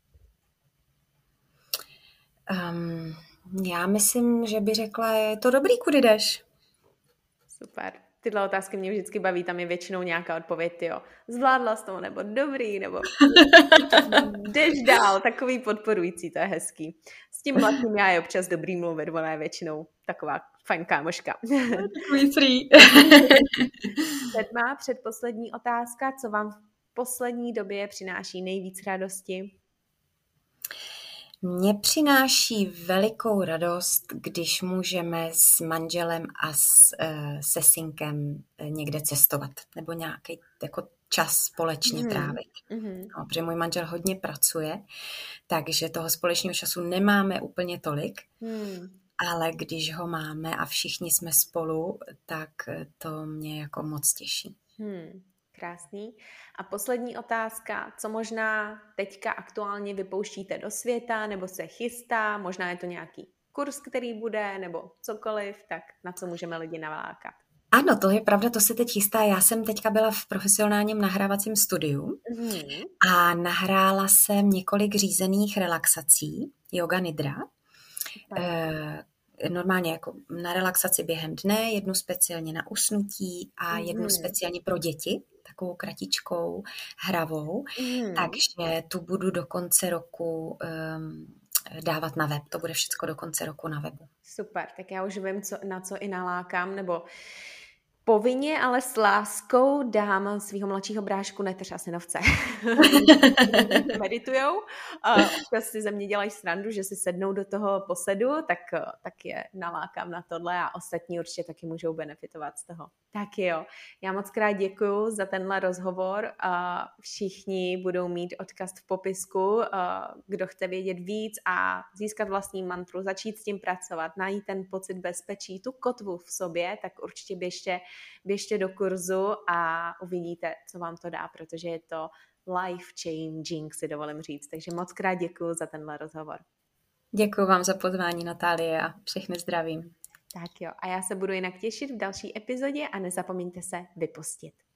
Um, já myslím, že by řekla, je to dobrý, kudy jdeš. Super. Tyhle otázky mě vždycky baví, tam je většinou nějaká odpověď, jo. Zvládla jsi to, nebo dobrý, nebo jdeš dál, takový podporující, to je hezký. S tím mladým já je občas dobrý mluvit, ona je většinou taková fajn kámoška. Takový free. Sedmá, předposlední otázka, co vám v poslední době přináší nejvíc radosti? Mně přináší velikou radost, když můžeme s manželem a s, se synkem někde cestovat, nebo nějaký jako čas společně Mm. trávit. Mm-hmm. No, protože můj manžel hodně pracuje, takže toho společného času nemáme úplně tolik, Hmm. ale když ho máme a všichni jsme spolu, tak to mě jako moc těší. Hmm. Krásný. A poslední otázka, co možná teďka aktuálně vypouštíte do světa, nebo se chystá, možná je to nějaký kurz, který bude, nebo cokoliv, tak na co můžeme lidi nalákat? Ano, to je pravda, to se teď chystá. Já jsem teďka byla v profesionálním nahrávacím studiu Hmm. a nahrála jsem několik řízených relaxací, yoga nidra, Super. eh, normálně jako na relaxaci během dne, jednu speciálně na usnutí a jednu Mm-hmm. speciálně pro děti, takovou kratičkou, hravou. Mm-hmm. Takže tu budu do konce roku um, dávat na web. To bude všechno do konce roku na webu. Super, tak já už vím, co, na co i nalákám, nebo povinně, ale s láskou dám svýho mladšího brášku netrž a synovce. Meditujou. Občas si ze mě dělají srandu, že si sednou do toho posedu, tak, tak je nalákám na tohle a ostatní určitě taky můžou benefitovat z toho. Tak jo, já moc krát děkuju za tenhle rozhovor. Všichni budou mít odkaz v popisku, kdo chce vědět víc a získat vlastní mantru, začít s tím pracovat, najít ten pocit bezpečí, tu kotvu v sobě, tak určitě běžte běžte do kurzu a uvidíte, co vám to dá, protože je to life changing, si dovolím říct. Takže moc krát děkuju za tenhle rozhovor. Děkuju vám za pozvání, Natálie, a všechny zdravím. Tak jo, a já se budu jinak těšit v další epizodě a nezapomeňte se vypustit.